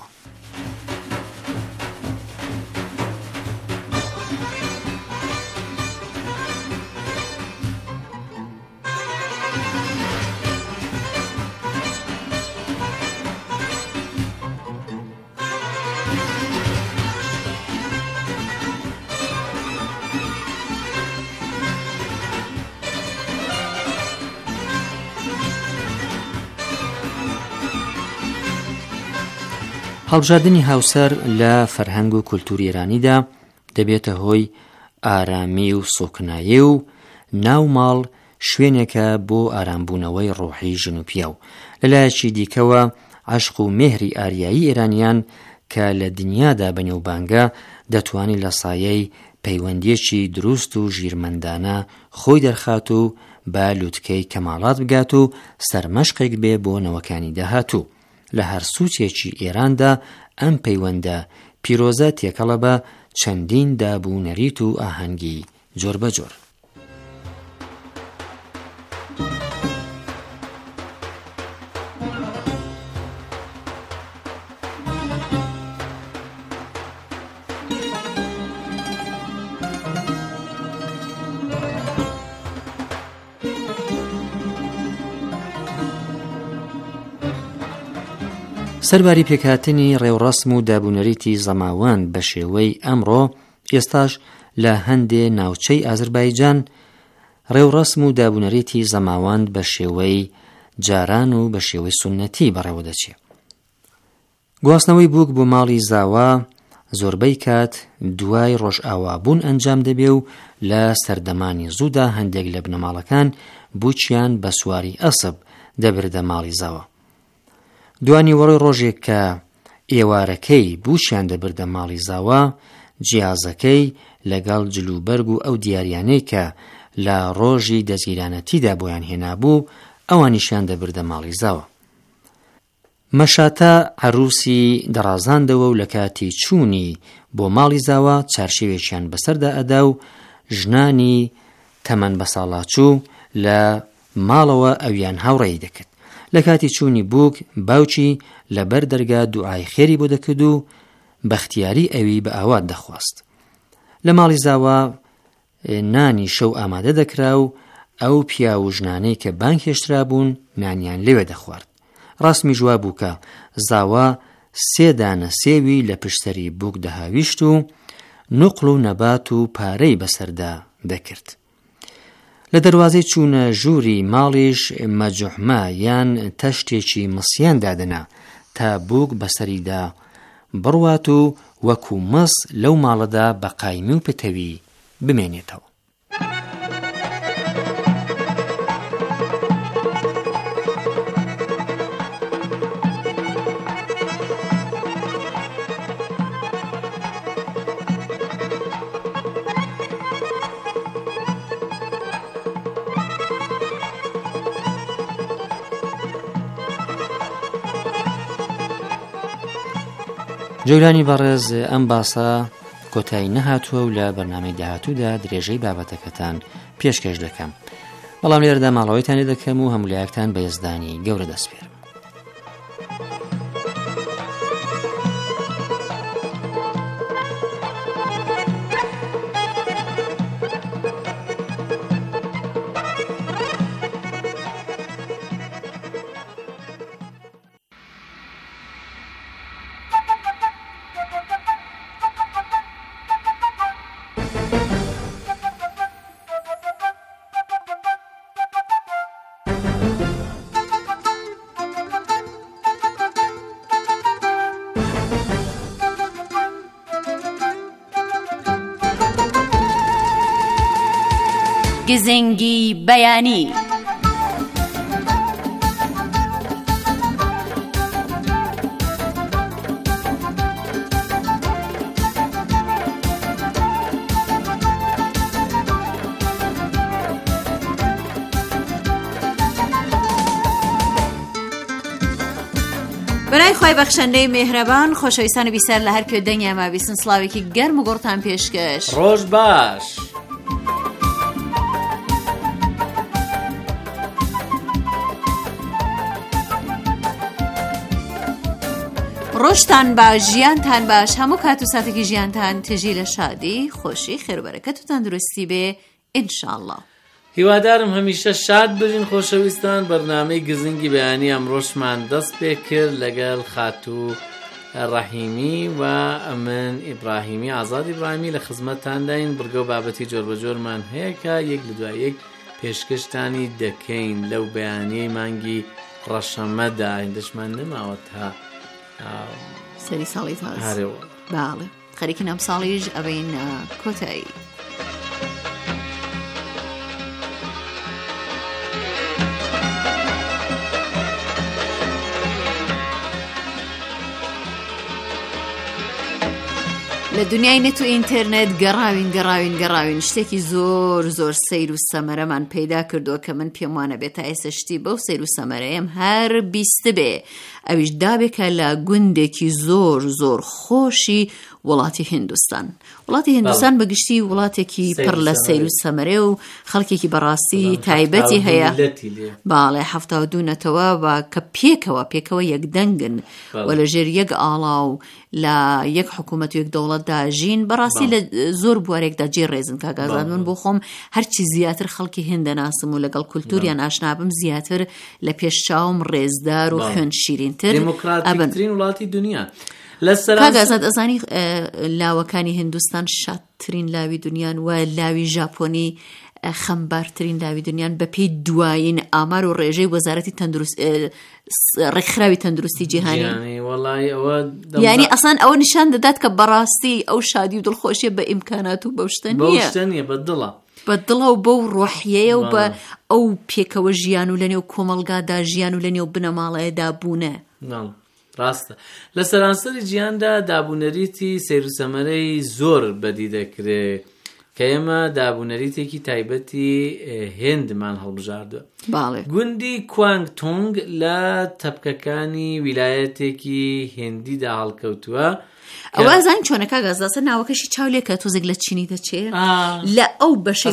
هەڵبژاردننی هاوسەر لە فەرهەنگ و کولتوری ئێرانیدا دەبێتە هۆی ئارامی و سۆکنایی و ناو ماڵ شوێنێکە بۆ ئارامبوونەوەی ڕۆحی ژن و پیاو. لەلایەکی دیکەوە عەشق و مێهری ئاریایی ئێرانیان کە لە دنیادا بەنێوبانگە دەتوانی لە سایەی پەیوەندیەکی دروست و ژیرمەندانە خۆی دەرخات و بە لووتکەی کەماڵات بگات و سەرمەشقێک بێ بۆ نەوەکانی داهاتوو. لە هەر سوچێکی ئێراندا ئەم پەیوەندە پیرۆزە تێکەڵە بە چەندین دابوو نەریت و ئاهەنگی جۆر بەجۆر. سەرباری پێکهاتنی ڕێوڕەسم و دابوونەریتی زەماوەند بە شێوەی ئەمڕۆ، ئێستاش لە هەندێ ناوچەی ئازەربایجان ڕێوڕەسم و دابوونەریتی زەماوەند بە شێوەی جاران و بە شێوەی سونەتی بەڕێوە دەچێت. گواستنەوەی بووک بۆ ماڵی زاوا زۆربەی کات دوای ڕۆژئاوابوون ئەنجام دەبێ و لە سەردەمانی زوودا هەندێک لە بنەماڵەکان بوچیان بە سواری ئەسب دەبردە ماڵی زاوا. دوانی وەڕۆی ڕۆژێک کە ئێوارەکەی بوشیان دەبردە ماڵی زاوا، جیازەکەی لەگەڵ جلوبەرگ و ئەو دیاریانەی کە لە ڕۆژی دەزگیرانەتیدا بۆیان هێنابوو ئەوانیشیان دەبردە ماڵی زاوا. مەشاتە عەروسی دەڕازاندەوە و لە کاتی چوونی بۆ ماڵی زاوا چارشێوێکیان بەسەردا ئەدا و ژنانی تەمەن بە ساڵاچوو لە ماڵەوە ئەویان هاوڕێی دەکرد. لە کاتی چوونی بووک باوکی لەبەر دەرگا دوعای خێری بۆ دەکرد و بەختیاری ئەوی بە ئاوات دەخواست. لە ماڵی زاوا نانی شەو ئامادە دەکرا و ئەو پیا و ژنانەی کە بانگ هێشترا بوون نانیان لەوێ دەخوارد. ڕاستمی جواب بوو کە زاوا 3 دانە سێوی لە پشتەری بووک دەهاویشت و نوقڵ و نەبات و پارەی بەسەردا دەکرد. لە دەروازەی چوونە ژووری ماڵیش مەجوحمە یان تەشتێکی مسیان دادنا تا بووک بەسەریدا بڕوات و وەکو مەس لەو ماڵەدا بە قایمی و پتەوی بمێنێتەوە. جەولانی بەڕێز، ئەم باسە کۆتایی نەهاتووە و لە بەرنامەی داهاتوودا درێژەی بابەتەکەتان پێشکەش دەکەم. بەڵام لێرەدا ماڵەوەیتان لێ دەکەم و هەمولایەکتان بە یەزدانی گەورە دەسپێرم. گزنگی بەیانی. بەنای خۆی بەخشەندەی میهرەبان، خۆشەویستان بیسەر لە هەر کوێ دەنگیا ما بیستن سڵاوێکی گەرم و گۆڕتان پێشکەش. ڕۆژ باش. ڕۆژتان باش، ژیانتان باش، هەموو کات و ساتێکی ژیانتان تژی لە شادی، خۆشی، خێربەرەکەت و تەندروستی بێ ئینشاءالله. هیوادارم هەمیشە شاد بژین خۆشەویستان. بەرنامەی گزنگی بەیانی ئەمڕۆشمان دەست پێ کرد لەگەڵ خاتوو ڕەحیمی و من ئیبراهیمی ئازاد ئیبراهیمی لە خزمەتتانداین. بڕگە و بابەتی جۆر بە جۆرمان هەیە کە یەک لە دوای یەک پێشکەشتانی دەکەین لەو بەیانیەی مانگی ڕەشەمەدا. هێندەشمان نەماوە تا سەری ساڵی تازە. باڵێ، خەریکن ئەم ساڵیش ئەبین کۆتایی. لە دنیای نێت و ئینتەرنێت گەڕاوین شتێکی زۆر سەیر و سەمەرەمان پەیدا کردووە کە من پێم وانە بێت تا ئێستا شتی بەو سەیر و سەمەرەیەم هەر بیست بێ ئەویش دابێکە لە گوندێکی زۆر خۆشی وڵاتی هیندستان. وڵاتی هیندستان بەگشتی وڵاتێکی پڕ لە سەیر و سەمەرە و خەڵکێکی بەڕاستی تایبەتی هەیە. باڵێ 72 نەتەوە کە پێکەوە یەکدەنگن و لە ژێر یەک ئاڵا و لە یەک حکوومەت و یەک دەوڵەتدا ژین بەڕاستی لە زۆر بوارێکدا جێ ڕێزن کاگازان من بۆ خۆم هەرچی زیاتر خەڵکی هێندە ناسم و لەگەڵ کولتوریان ئاشنابم زیاتر لە پێشچاوم ڕێزدار و خوێن شیرینتر دموکراتیکترین وڵاتی دنیا. کاگازات ئەزانی لاوەکانی هیندستان شادترین لاوی دنیان و لاوی ژاپۆنی خەمبارترین لاوی دنیان بە پێی دوایین ئامار و ڕێژەی وەزارەتی ڕێکخراوی تەندروستی جیهانی. یعنی ئەسان ئەوە نیشان دەدات کە بەڕاستی ئەو شادی و دڵخۆشیە بە ئیمکانات و بەشتە نییە بەدڵە و بەو ڕۆحیەیە و بە ئەو پێکەوە ژیان و لەنێو کۆمەڵگادا ژیان و لەنێو بنەماڵەیەدا بوونە. ڕاستە لە سەرانسەری گیاندا دابوونەریتی سەیر و سەمەرەی زۆر بەدی دەکرێت کە ئێمە دابوونەریتێکی تایبەتی هێندمان هەڵبژاردووە. گوندی کوانگتۆنگ لە تەپکەکانی ویلایەتێکی هێندیدا هەڵکەوتووە. ئەوە زان چۆنە کاگازداسە ناوەکەشی چاولێکە تۆزێک لە چینی دەچێت لە ئەو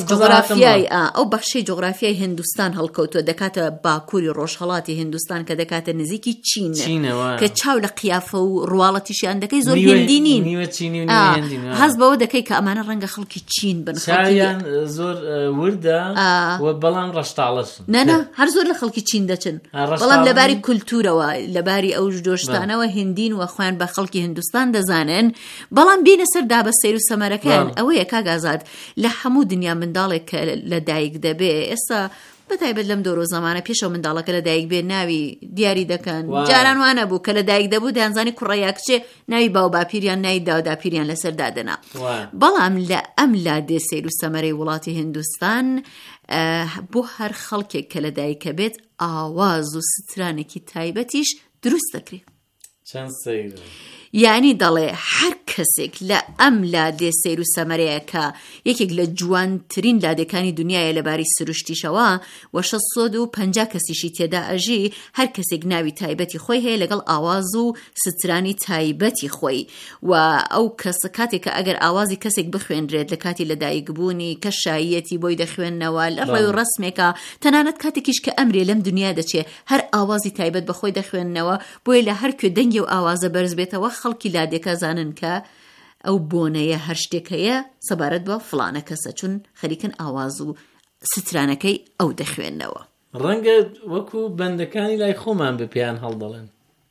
بەشەی جغرافیای هیندستان هەڵکەوتووە دەکاتە باکووری ڕۆژهەڵاتی هیندستان کە دەکاتە نزیکی چینەوە کە چاو لە قیافە و ڕواڵەتیشیان دەکەی زۆر هێندی نین هەز بەوە دەکەی کە ئەمانە ڕەنگە خەڵکی چین بن چاویان زۆر وردە بەڵام ڕەشتاڵەشن نەنا هەر زۆر لە خەڵکی چین دەچن بەڵام لەباری کولتورەوە لەباری ئەو دۆشتانەوە هندین و خۆیان بە خەڵکی هیندستان دەزانن بەڵام بینە سەر دابە سەیر و سەمەرەکەیان ئەوەیە کاگازات لە هەموو دنیا منداڵێک کە لە دایک دەبێ ئێستا بەتایبەت لەم دۆرۆ زەمانە پێشەوە منداڵەکە لە دایک بێ ناوی دیاری دەکەن جاران وانە بوو کە لە دایک دەبوو دەیانزانی کوڕەیە کچێ ناوی باو باپیریان ناوی داوداپیریان لەسەر دادەنا بەڵام لە ئەم لادێ سەیر و سەمەرەی وڵاتی هیندستان بۆ هەر خەڵکێک کە لە دایکە بێت ئاواز و سترانێکی تایبەتیش دروست دەکرێت. چەند سەیر یعنی دەڵێ هەر کەسێک لە ئەم لادێ سەیر و سەمەرەیە کە یەکێک لە جوانترین لادەکانی دنیاە لەباری سروشتیشەوە و 650 کەسیشی تێدا ئەژی هەر کەسێک ناوی تایبەتی خۆی هەیە لەگەڵ ئاواز و سترانی تایبەتی خۆی و ئەو کەسە کاتێک کە ئەگەر ئاوازی کەسێک بخوێنرێت لە کاتی لەدایکبوونی کە شایەتی بۆی دەخوێننەوە لە ڕێی و ڕسمێکە تەنانەت کاتێکیش کە ئەمرێ لەم دنیا دەچێت هەر ئاوازی تایبەت بەخۆی دەخوێننەوە بۆیە لە هەر کوێ دەنگی و ئاوازە بەرز بێتەوە خەڵکی لادێکە زانن کە ئەو بۆنەیە هەر شتێکەیە سەبارەت بە فڵانە کەسە چون خەریکن ئاواز و سترانەکەی ئەو دەخوێننەوە. ڕەنگە وەکو بەندەکانی لای خۆمان بپیان هەڵدەڵێن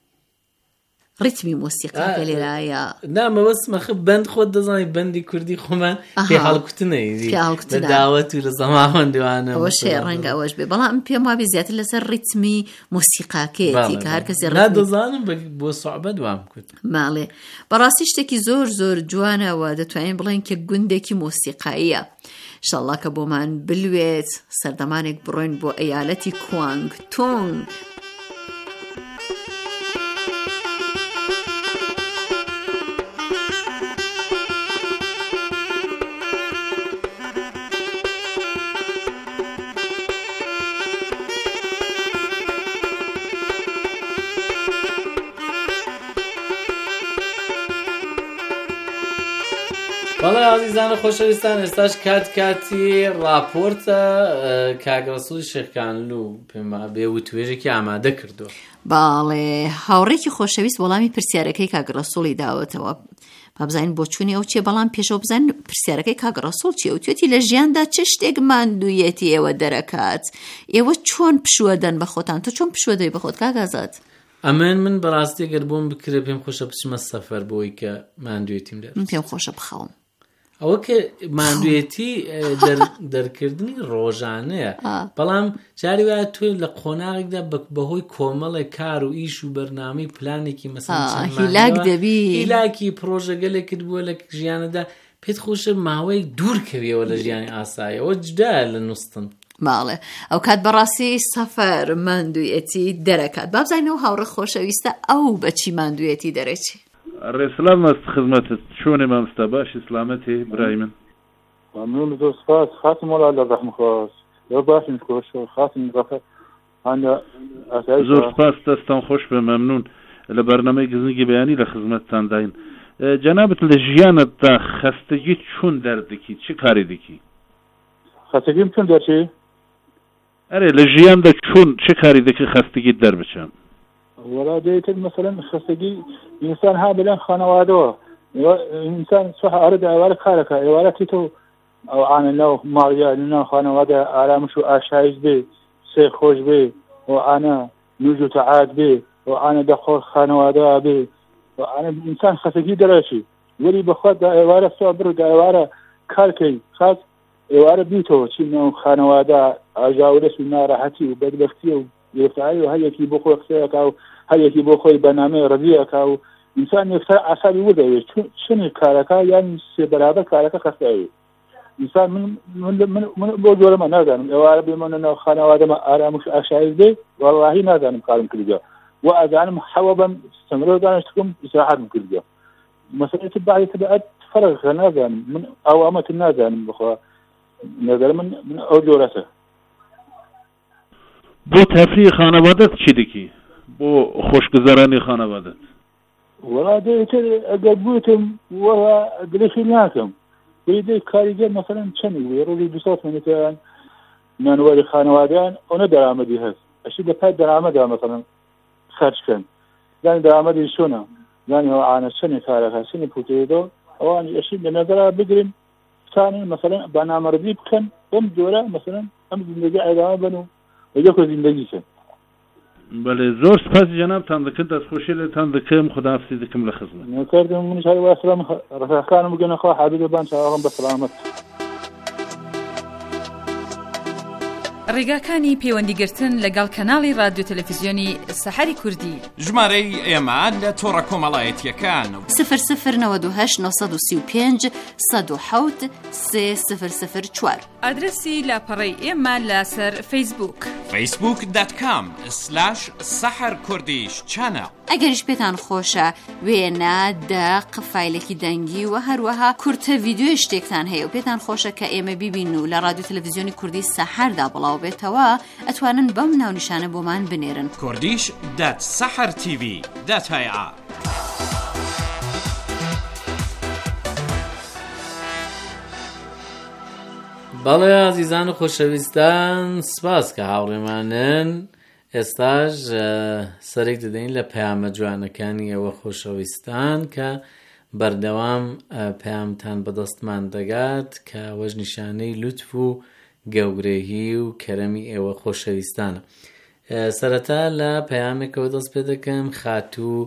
ڕیتمی مۆسیقاکە لێرایە نامەوەستمەخە بەند خۆت دەزانی بەندی کوردی خۆمان پێ هەڵکوتنەی لە داوەت و لە زەماوەندوانە ئەوە شێ ڕەنگە ئەوەش بێ بەڵام پێم وابێ زیاتر لەسەر ڕیتمی مۆسیقاکەیەتی کە هەر کەسێ نادەزانم بۆ سوعبە دوام کورد ماڵێ بەڕاستی شتێکی زۆر جوانەوە دەتوانین بڵێن کە گوندێکی مۆسیقاییە ئینشاڵڵا کە بۆمان بلوێت سەردەمانێک بڕۆین بۆ ئەیالەتی کوانگتۆنگ. بەڵێ عەزیزانە خۆشەویستان ئێستاش کاتی ڕاپۆرتە کاگڕەسووڵی شێخکانلوو پێم بێ وتوێژێکی ئامادە کردووە. باڵێ هاوڕێکی خۆشەویست وەڵامی پرسیارەکەی کاگڕەسووڵی داوەتەوە بابزانین بۆ چوونی ئەو چێ بەڵام پێشەوە بزانین پرسیارەکەی کاگڕەسووڵ چیە و توێتی لە ژیاندا چه شتێک ماندوویەتی ئێوە دەرەکات ئێوە چۆن پشووەدەن بە خۆتان تۆ چۆن پشووەدەی بە خۆت کاگازات؟ من بەڕاستی گەر بۆم بکرێ پێم خۆشە بچمە سەفەر بۆی کە ماندوێتیم دەر من پێم خۆشە بخەوم ئەوە کە ماندوێتی دەرکردنی ڕۆژانەیە بەڵام جاری وایە توی لە قۆناغێکدا بەهۆی کۆمەڵێک کار و ئیش و بەرنامەی پلانێکی مەسەڵەن هیلاک دەبی هیلاکی پرۆژەگەلێکت بووە لە ژیانەدا پێت خۆشە ماوەی دوورکەویەوە لە ژیانی ئاساییەوە جدایە لە نووستن. ماڵێ ئەو کات بەڕاستی سەفەر ماندوویەتی دەرەکات بابزانینەوە هاوڕێ خۆشەویستە ئەو بەچی ماندوویەتی دەرەچی الرسلام است خدمتت شون امام استباش اسلامتی برای من ممنون زور سپاس خاتم مولا الرحمن خواست یا باشین خوش خاتم رفع أنا زور سپاس دستان خوش به ممنون لبرنامه گزنگی بیانی لخدمتتان داین جنابت لجیانت دا خستگی چون دردکی چه کاری دکی خستگیم چون در چی؟ اره لجیان دا چون چه کاری دکی خستگی در بچم ولا ديت مثلا خستگی انسان ها بلان خانواده انسان صح ارد ولا خالك ولا تيتو او انا لو ماريا لنا خانواده آرامش و آشایش به سه خوش به و انا نوجو تعاد به و انا دخول خانواده به و انا انسان خستگی درشي ولی بخواد دواره صبر دواره کار کوي خاص دواره بیتو چې نو خانواده اجاورش ناراحتي و بدبختي و يفعل هي كي بخو خسيك او هي كي بخو برنامه رضيك او انسان يفتح عصبي وده شنو كاركا يعني برابر كاركا خسائي انسان من بوجوره ما نادم او بمن خانواده ما ارامش اشايز دي والله نادم قالم كلجا واذان محوبا استمروا دانشتكم بصراحه كلجا مثلا تبع تبعت فرق نادم من اوامه نادم بخو نادم من اوجورته بو تفریح خانوادت چی دکی؟ بو خوشگذرانی خانوادت ولا ديت قبوتم ولا قلشيناكم ويدي كاريجر مثلا شنو ويرودي بصوت من كان نوالي خانوادان انا درامدي هز اشي ده درامدا مثلا خرج كان يعني درامدي شنو يعني هو انا شنو كارك شنو بوتيدو او انا اشي بنظر بقرن ثاني مثلا برنامج رديب كان ام جوره مثلا ام زندگی ادامه بنو وجهك زندگی كان بله زور سپاس جناب تان دکند از خوشیل تان دکم خداحافظی دکم لخدمت نکردم من شاید واسلام رفقانم بگن خو حبیب بان شاوهم بسلامت ڕێگاکانی پەیوەندیگرتن لەگەڵ کەناڵی رادیۆ تەلەڤیزیۆنی سەحەری کوردی ژمارەی ئێمە لە تۆڕە کۆمەڵایەتیەکان 0092 ئادرسی لاپەڕەی ئێمە لەسەر فەیسبووک facebook.com/saharkurdish ئەگەریش پێتان خۆشە وێنە دەق فایلێکی دەنگی و هەروەها کورتە ڤیدیۆ شتێکتان هەیە و پێتان خۆشە کە ئێمە بیبین و لە رادیۆ تەلەڤیزیۆنی کوردی سەحەردا بڵاو بێتەوە ئەتوانن بەم ناونیشانە بۆمان بنێرن kurdish.sahartv.ir بەڵێ ئازیزان و خۆشەویستان سپاس کە هاوڕێمانن ئێستاش سەرێک دەدەین لە پەیامە جوانەکانی ئێوە خۆشەویستان کە بەردەوام پەیامتان بەدەستمان دەگات کە وەژ نیشانەی لوتف و گەورەی و کەرەمی ئێوە خۆشەویستانە. سەرەتا لە پەیامێکەوە دەست پێ دەکەم خاتوو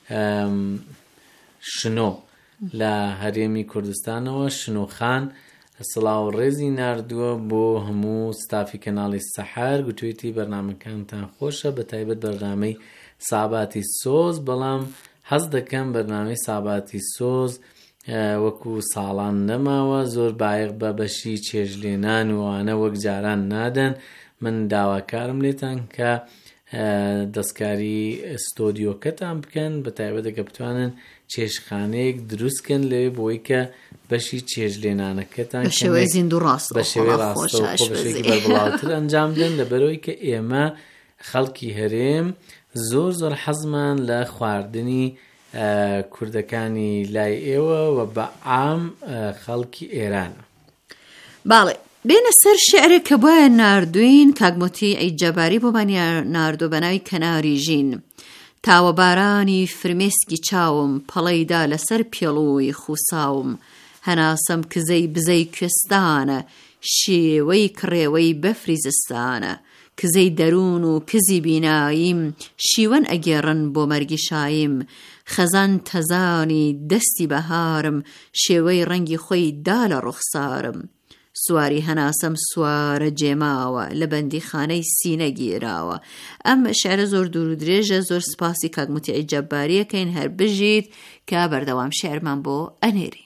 شنۆ لە هەرێمی کوردستانەوە شنۆخان سڵاو ڕێزی ناردووە بۆ هەموو ستافی کەناڵی سەحەر گوتوێتی بەرنامەکانتان خۆشە بە تایبەت بەرنامەی ساباتی سۆز بەڵام حەز دەکەم بەرنامەی ساباتی سۆز وەکو ساڵان نەماوە زۆر بایەق بە بەشی چێژلێنان وانە وەک جاران نادەن. من داواکارم لێتان کە دەستکاری ستۆدیۆکەتان بکەن بە تایبەت دەکە بتوانن چێشخانەیەک دروستکەن لێ بۆی کە بەشی چێژلێنانەکەتان بە شێوەی زیند و ڕاست بە شێوەی ڕاستە بەشێکی بەربڵاوتر ئەنجام بدەن لەبەرەوەی کە ئێمە خەڵکی هەرێم زۆر حەزمان لە خواردنی کوردەکانی لای ئێوە و بە عام خەڵکی ئێرانە. باڵێ بێنە سەر شعرێک کە بۆیە ناردوین کاگمۆتی ئەیجەباری بۆمانی ناردۆ بە ناوی کەناری ژین. تاوەبارانی فرمێسکی چاوم پەڵەیدا لەسەر پێڵۆی خوساوم هەناسەم کزەی بزەی کوێستانە شێوەی کڕێوەی بەفری زستانە کزەی دەروون و کزی بیناییم شیوەن ئەگێڕن بۆ مەرگی شایم خەزان تەزانی دەستی بەهارم شێوەی ڕەنگی خۆی دا لە ڕوخسارم سواری هەناسەم سوارە جێماوە لە بەندی خانەی سینە گیراوە. ئەم شعرە زۆر دوور و درێژە. زۆر سپاسی کاگمۆتی ئەیجەباریەکەین هەر بژیت کە بەردەوام شعرمان بۆ ئەنێری.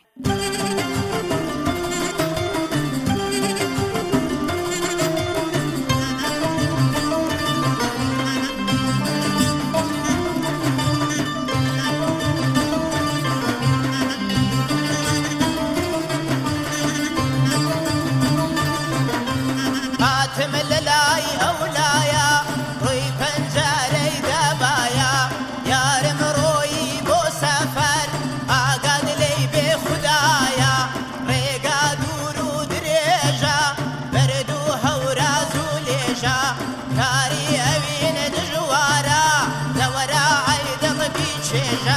لەلای ئەولایە ڕووی پەنجەرەی دەبایە یارم ڕۆیی بۆ سەفەر ئاگاد لێی بێ خودایە ڕێگا دوور و درێژە بەرد و هەوراز و لێژە کاری ئەوین دژوارە لەوەرە عەیدڵ بیچێژە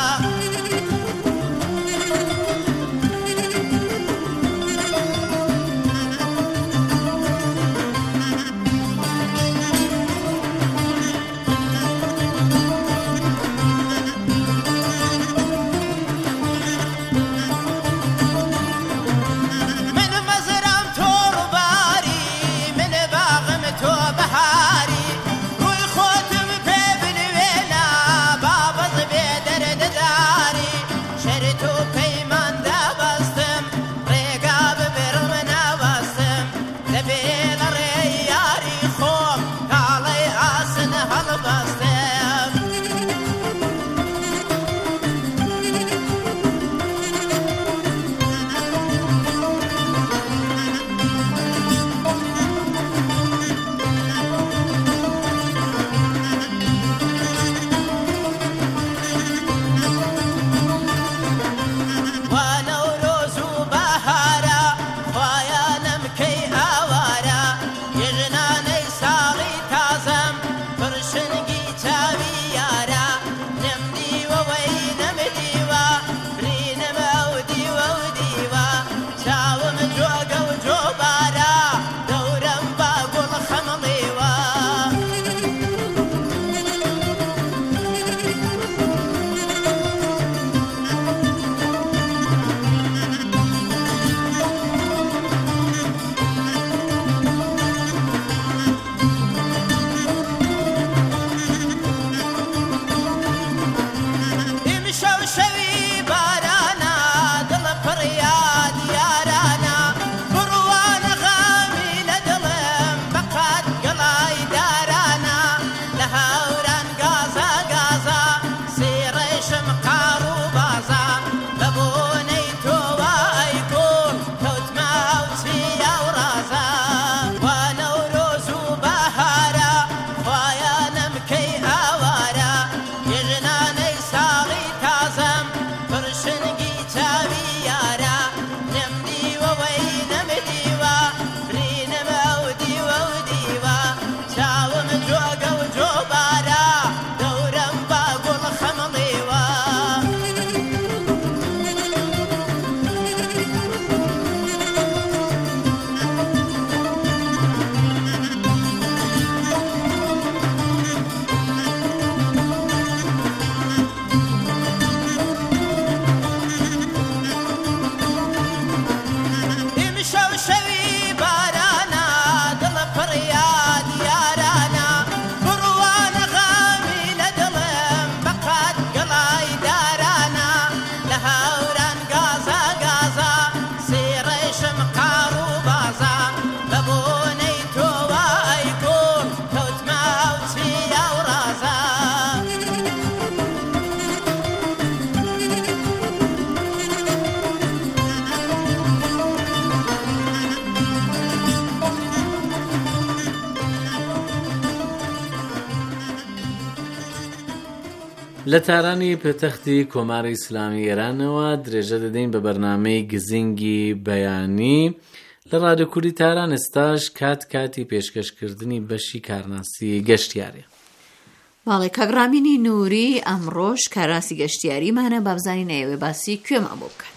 لە تارانی پێتەختی کۆماری ئیسلامی ئێرانەوە درێژە دەدەین بە بەرنامەی گزینگی بەیانی لە ڕادیۆ کوردی تاران. ئێستاش کاتی پێشکەشکردنی بەشی کارناسی گەشتیارێ. باڵێ کاگرامینی نووری ئەمڕۆژ کارناسی گەشتیاریمانە با بزانین ئێوێ باسی کوێمان بۆ بکات.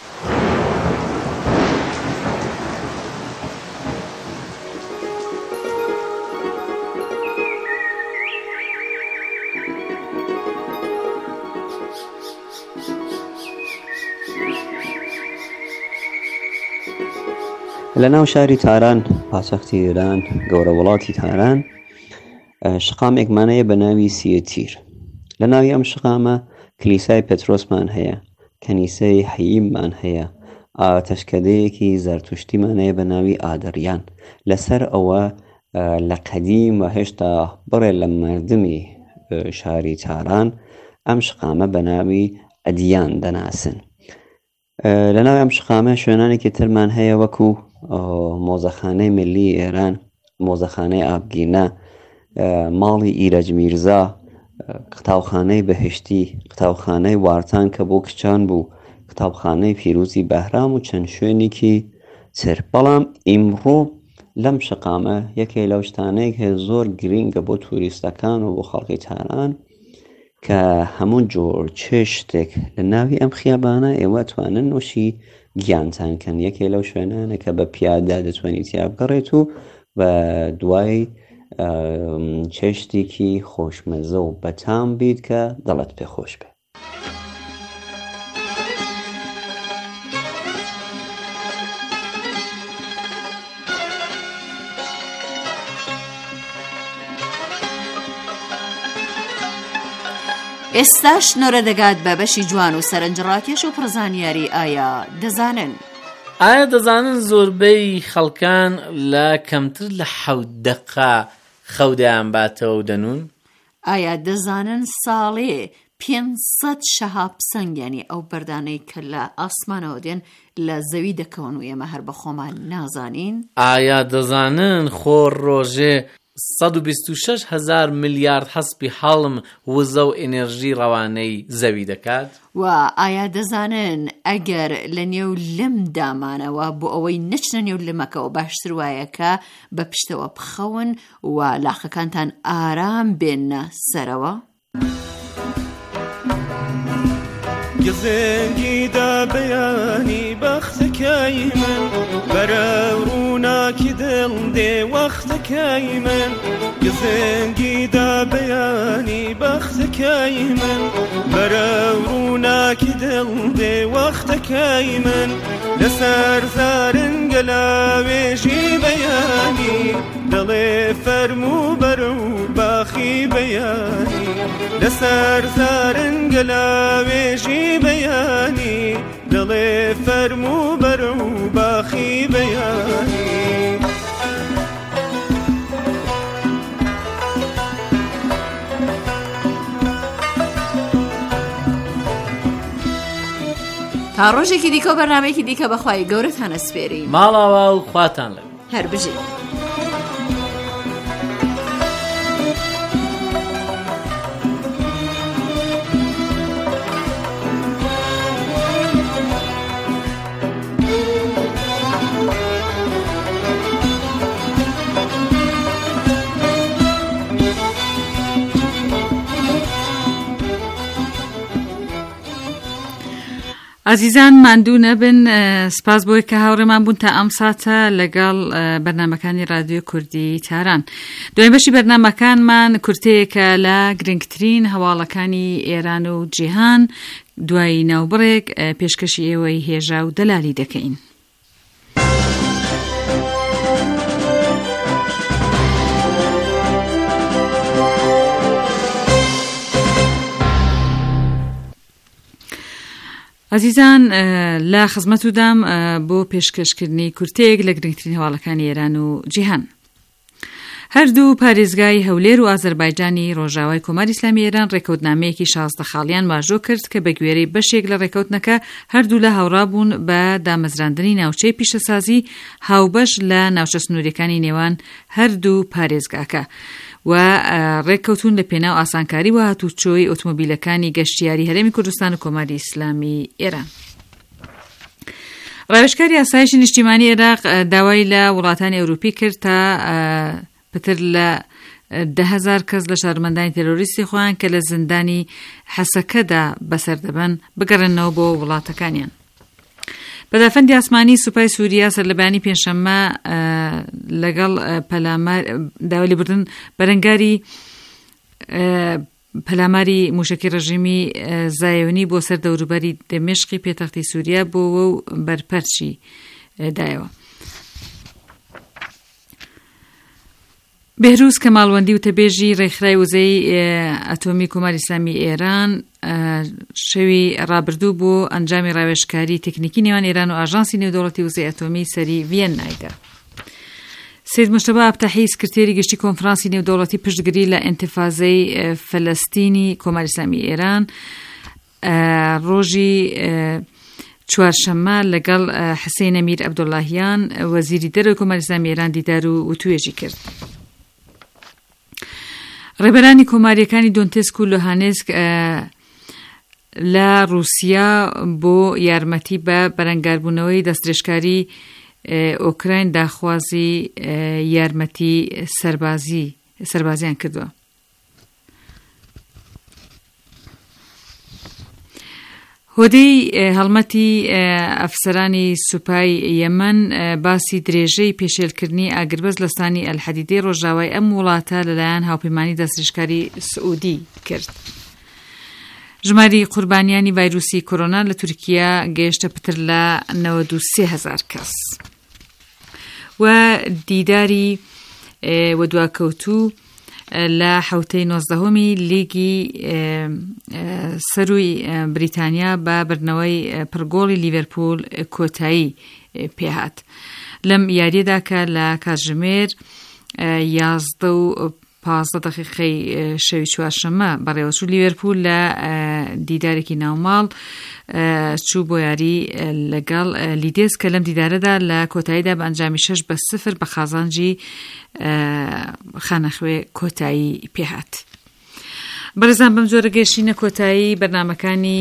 لە ناو شاری تاران پاسەختی ئێران گەورە وڵاتی تاران شقامێکمانەیە بە ناوی سیەتیر. لە ناوی ئەم شقامە کلیسای پێترۆسمان هەیە، کەنیسەی حەییممان هەیە، تەشکەدەیەکی زەرتوشتیمان هەیە بە ناوی ئادەریان. لەسەر ئەوە لە قەدیم و هێشتا بڕێ لە مردمی شاری تاران ئەم شقامە بە ناوی ئەدیان دەناسن. لە ناوی ئەم شقامە شوێنانێکی ترمان هەیە وەکو مۆزەخانەی ملی ئێران، مۆزەخانەی ئابگینە، ماڵی ئیرەج میرزا، قوتابخانەی بەهشتی، قوتابخانەی وارتان کە بۆ کچان بوو، قوتابخانەی پیرۆزی بەهرام و چەند شوێنێکی تر. بەڵام ئیمڕۆ لەم شقامە یەکێ لەو شتانەیە هەیە زۆر گرینگە بۆ توریستەکان و بۆ خەڵکی تاران کە هەموو جۆر شتێک لە ناوی ئەم خیابانە ئێوە توانن نوۆشی گیانتان کەن. یەکێ لەو شوێنانە کە بە پیادا دەتوانیت تیا بگەڕێت و بە دوای چێشتێکی خۆشمەزە و بەتام بیت کە دڵت پێ خۆش بێت. ئێستاش نۆرە دەگات بە بەشی جوان و سەرنجڕاکێش و پڕزانیاری ئایا دەزانن؟ ئایا دەزانن زۆربەی خەڵکان لە کەمتر لە 7 دقە خەودایان باتەوە و دەنون؟ ئایا دەزانن ساڵێ 500 شەهاب سەنگیانی ئەو بەردانەی کە لە ئاسمانەوە دێن لە زەوی دەکەون و ئێمە هەر بە خۆمان نازانین؟ ئایا دەزانن خۆر ڕۆژێ 126,000 میلیارد حەسبی هەڵم وزە و ئێنێرژی ڕەوانەی زەوی دەکات؟ و ئایا دەزانن ئەگەر لە نێو لم دامانەوە بۆ ئەوەی نەچنە نێو لمەکەەوە باشتر وایەکە بە پشتەوە بخەون و لاخەکانتان ئارام بێنە سەرەوە؟ گزنگیدا بەیانی بەختەکەی من بەرە ڕووناکی دڵ دێ وەختەکەی من گزنگیدا بەیانی بەختەکەی من بەرە ڕووناکی دڵ دێ وەختەکەی من لەسەر زارنگە لاوێژی بەیانی دڵێ فەرموو بەرە و باخی بەیانی لەسەر زارنگە لاوێژی بەیانی دڵێ فەرموو بەرە و باخی بەیانی. تا ڕۆژێکی دیکە و بەرنامەیەکی دیکە بەخوای گەورەتان ئەسپێرین. ماڵاوا و خواتان لەوێ هەر بژین. عزیزان ماندوو نەبن، سپاس بۆی کە هاوڕێمان بوون تا ئەم ساتە لەگەڵ بەرنامەکانی رادیۆ کوردی تاران. دوای بەشی بەرنامەکانمان کورتەیەکە لە گرنگترین هەواڵەکانی ئێران و جیهان، دوای ناوبڕێک پێشکەشی ئێوەی هێژا و دەلالی دەکەین. عزیزان لە خزمەتودام بۆ پێشکەشکردنی کورتەیەک لە گرنگترین هەواڵەکانی ئێران و جیهان. هەردوو پارێزگای هەولێر و ئازەربایجانی ڕۆژاوای کۆماری ئیسلامی ئێران ڕێکەوتنامەیەکی 16 خاڵیان واژۆ کرد کە بە گوێرەی بەشێک لە ڕێکەوتنەکە هەردوو لە هاوڕابوون بە دامەزراندنی ناوچەی پیشەسازی هاوبەش لە ناوچە سنووریەکانی نێوان هەردوو پارێزگاکە و ڕێککەوتون لە پێناو ئاسانکاری و هاتوچۆی ئۆتۆمۆبیلەکانی گەشتیاری هەرێمی کوردستان و کۆماری ئیسلامی ئێران. ڕاوێژکاری ئاسایشی نیشتیمانی عێراق داوای لە وڵاتانی ئەوروپی کرد تا پتر لە 10,000 کەس لە شارمەندانی تێرۆریستی خۆیان کە لە زیندانی حەسەکەدا بەسەر دەبن بگەڕێنەوە بۆ وڵاتەکانیان. بەدافەندی ئاسمانی سوپای سووریا سەرلەبانی پێنجشەممە لەگەڵ داوای لێبوردن بەرەنگاری پەلاماری موشکی ڕژیمی زایۆنی بۆ سەر دەوروبەری دەمێشقی پێتەختی سووریا بۆەوە و بەرپەرچی دایەوە. بهروز کەماڵوەندی وتەبێژی ڕێکخراوی وزەی ئەتۆمی کۆماری ئیسلامی ئێران شەوی ڕابردوو بۆ ئەنجامی ڕاوێژکاری تەکنیکی نێوان ئێران و ئاژانسی نێودەوڵەتی وزەی ئەتۆمی سەری ڤیەننایدا. سید مجتەبا ئابتەحی سکرتێری گشتی کۆنفرانسی نێودەوڵەتی پشتگیری لە ئینتیفازەی فەلەستینی کۆماری ئیسلامی ئێران ڕۆژی چوارشەممە لەگەڵ حسین ئەمیر عەبدوڵڵاهیان وەزیری دەرەوەی کۆماری ئیسلامی ئێران دیدار و وتوێژی کرد. ڕێبەرانی کۆماریەکانی دۆنتسک و لوهانسک لە رووسیا بۆ یارمەتی بە بەرەنگاربوونەوەی دەستدرێژکاری ئۆکراین داخوازی یارمەتی سەربازیان کردووە. هۆدەی هەڵمەتی ئەفسەرانی سوپای یەمەن باسی درێژەی پێشێلکردنی ئاگربەز لە ستانی ئەلحەدیدەی ڕۆژاوای ئەم وڵاتە لەلایەن هاوپەیمانی دەستدرێژکاری سعودی کرد. ژماری قوربانیانی ڤایرۆسی کۆرۆنا لە تورکیا گەیشتە پتر لە 93,000 کەس. و دیداری وەدواکەوتوو لە حوتەی 19هەمی لیگی سەروی بریتانیا بە بردنەوەی پرگۆڵی لیڤەرپۆل کۆتایی پێهات. لەم یاریەدا کە لە کاتژمێر 11:15 دقیقەی شەوی چوارشەممە بەڕێوەچوو لیڤەرپۆل لە دیدارێکی ناوماڵ چوو بۆ یاری لەگەڵ لیدێس کە لەم دیدارەدا لە کۆتاییدا بە ئەنجامی 6-0 بە خازانجی خانەخوێ کۆتایی پێهات. بەڕێزان بەم جۆرە گەشتینە کۆتایی بەرنامەکانی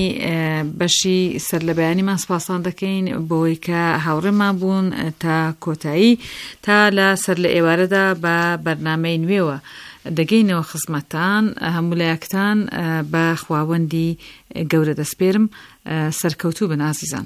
بەشی سەر لە بەیانیمان سپاسان دەکەین بۆی کە هاوڕێمان بوون تا کۆتایی تا لە سەر لە ئێوارەدا بە بەرنامەی نوێوە دەگەینەوە خزمەتان هەمولایەکتان بە خواوەندی گەورە دەسپێرم. سەرکەوتوو بن ئازیزان.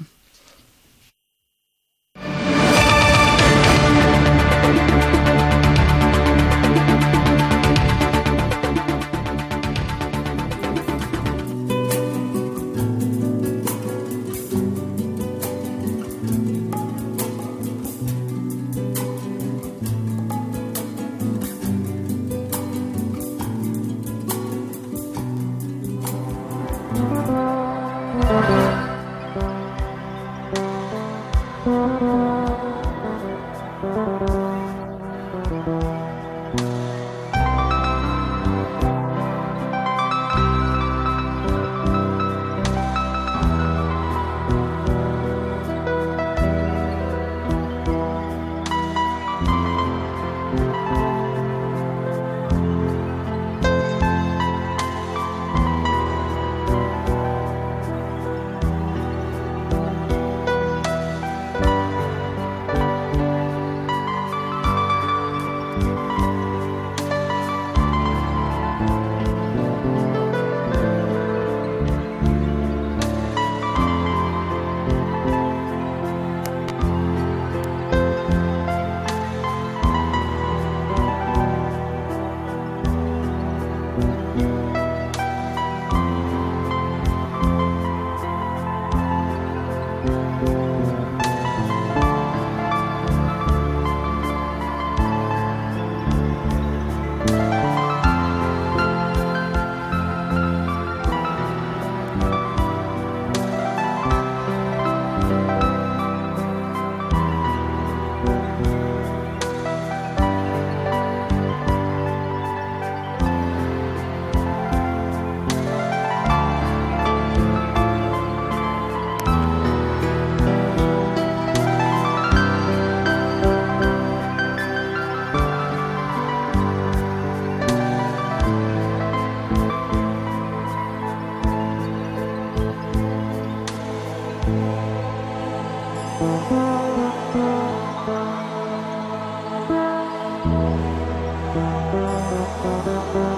Thank you.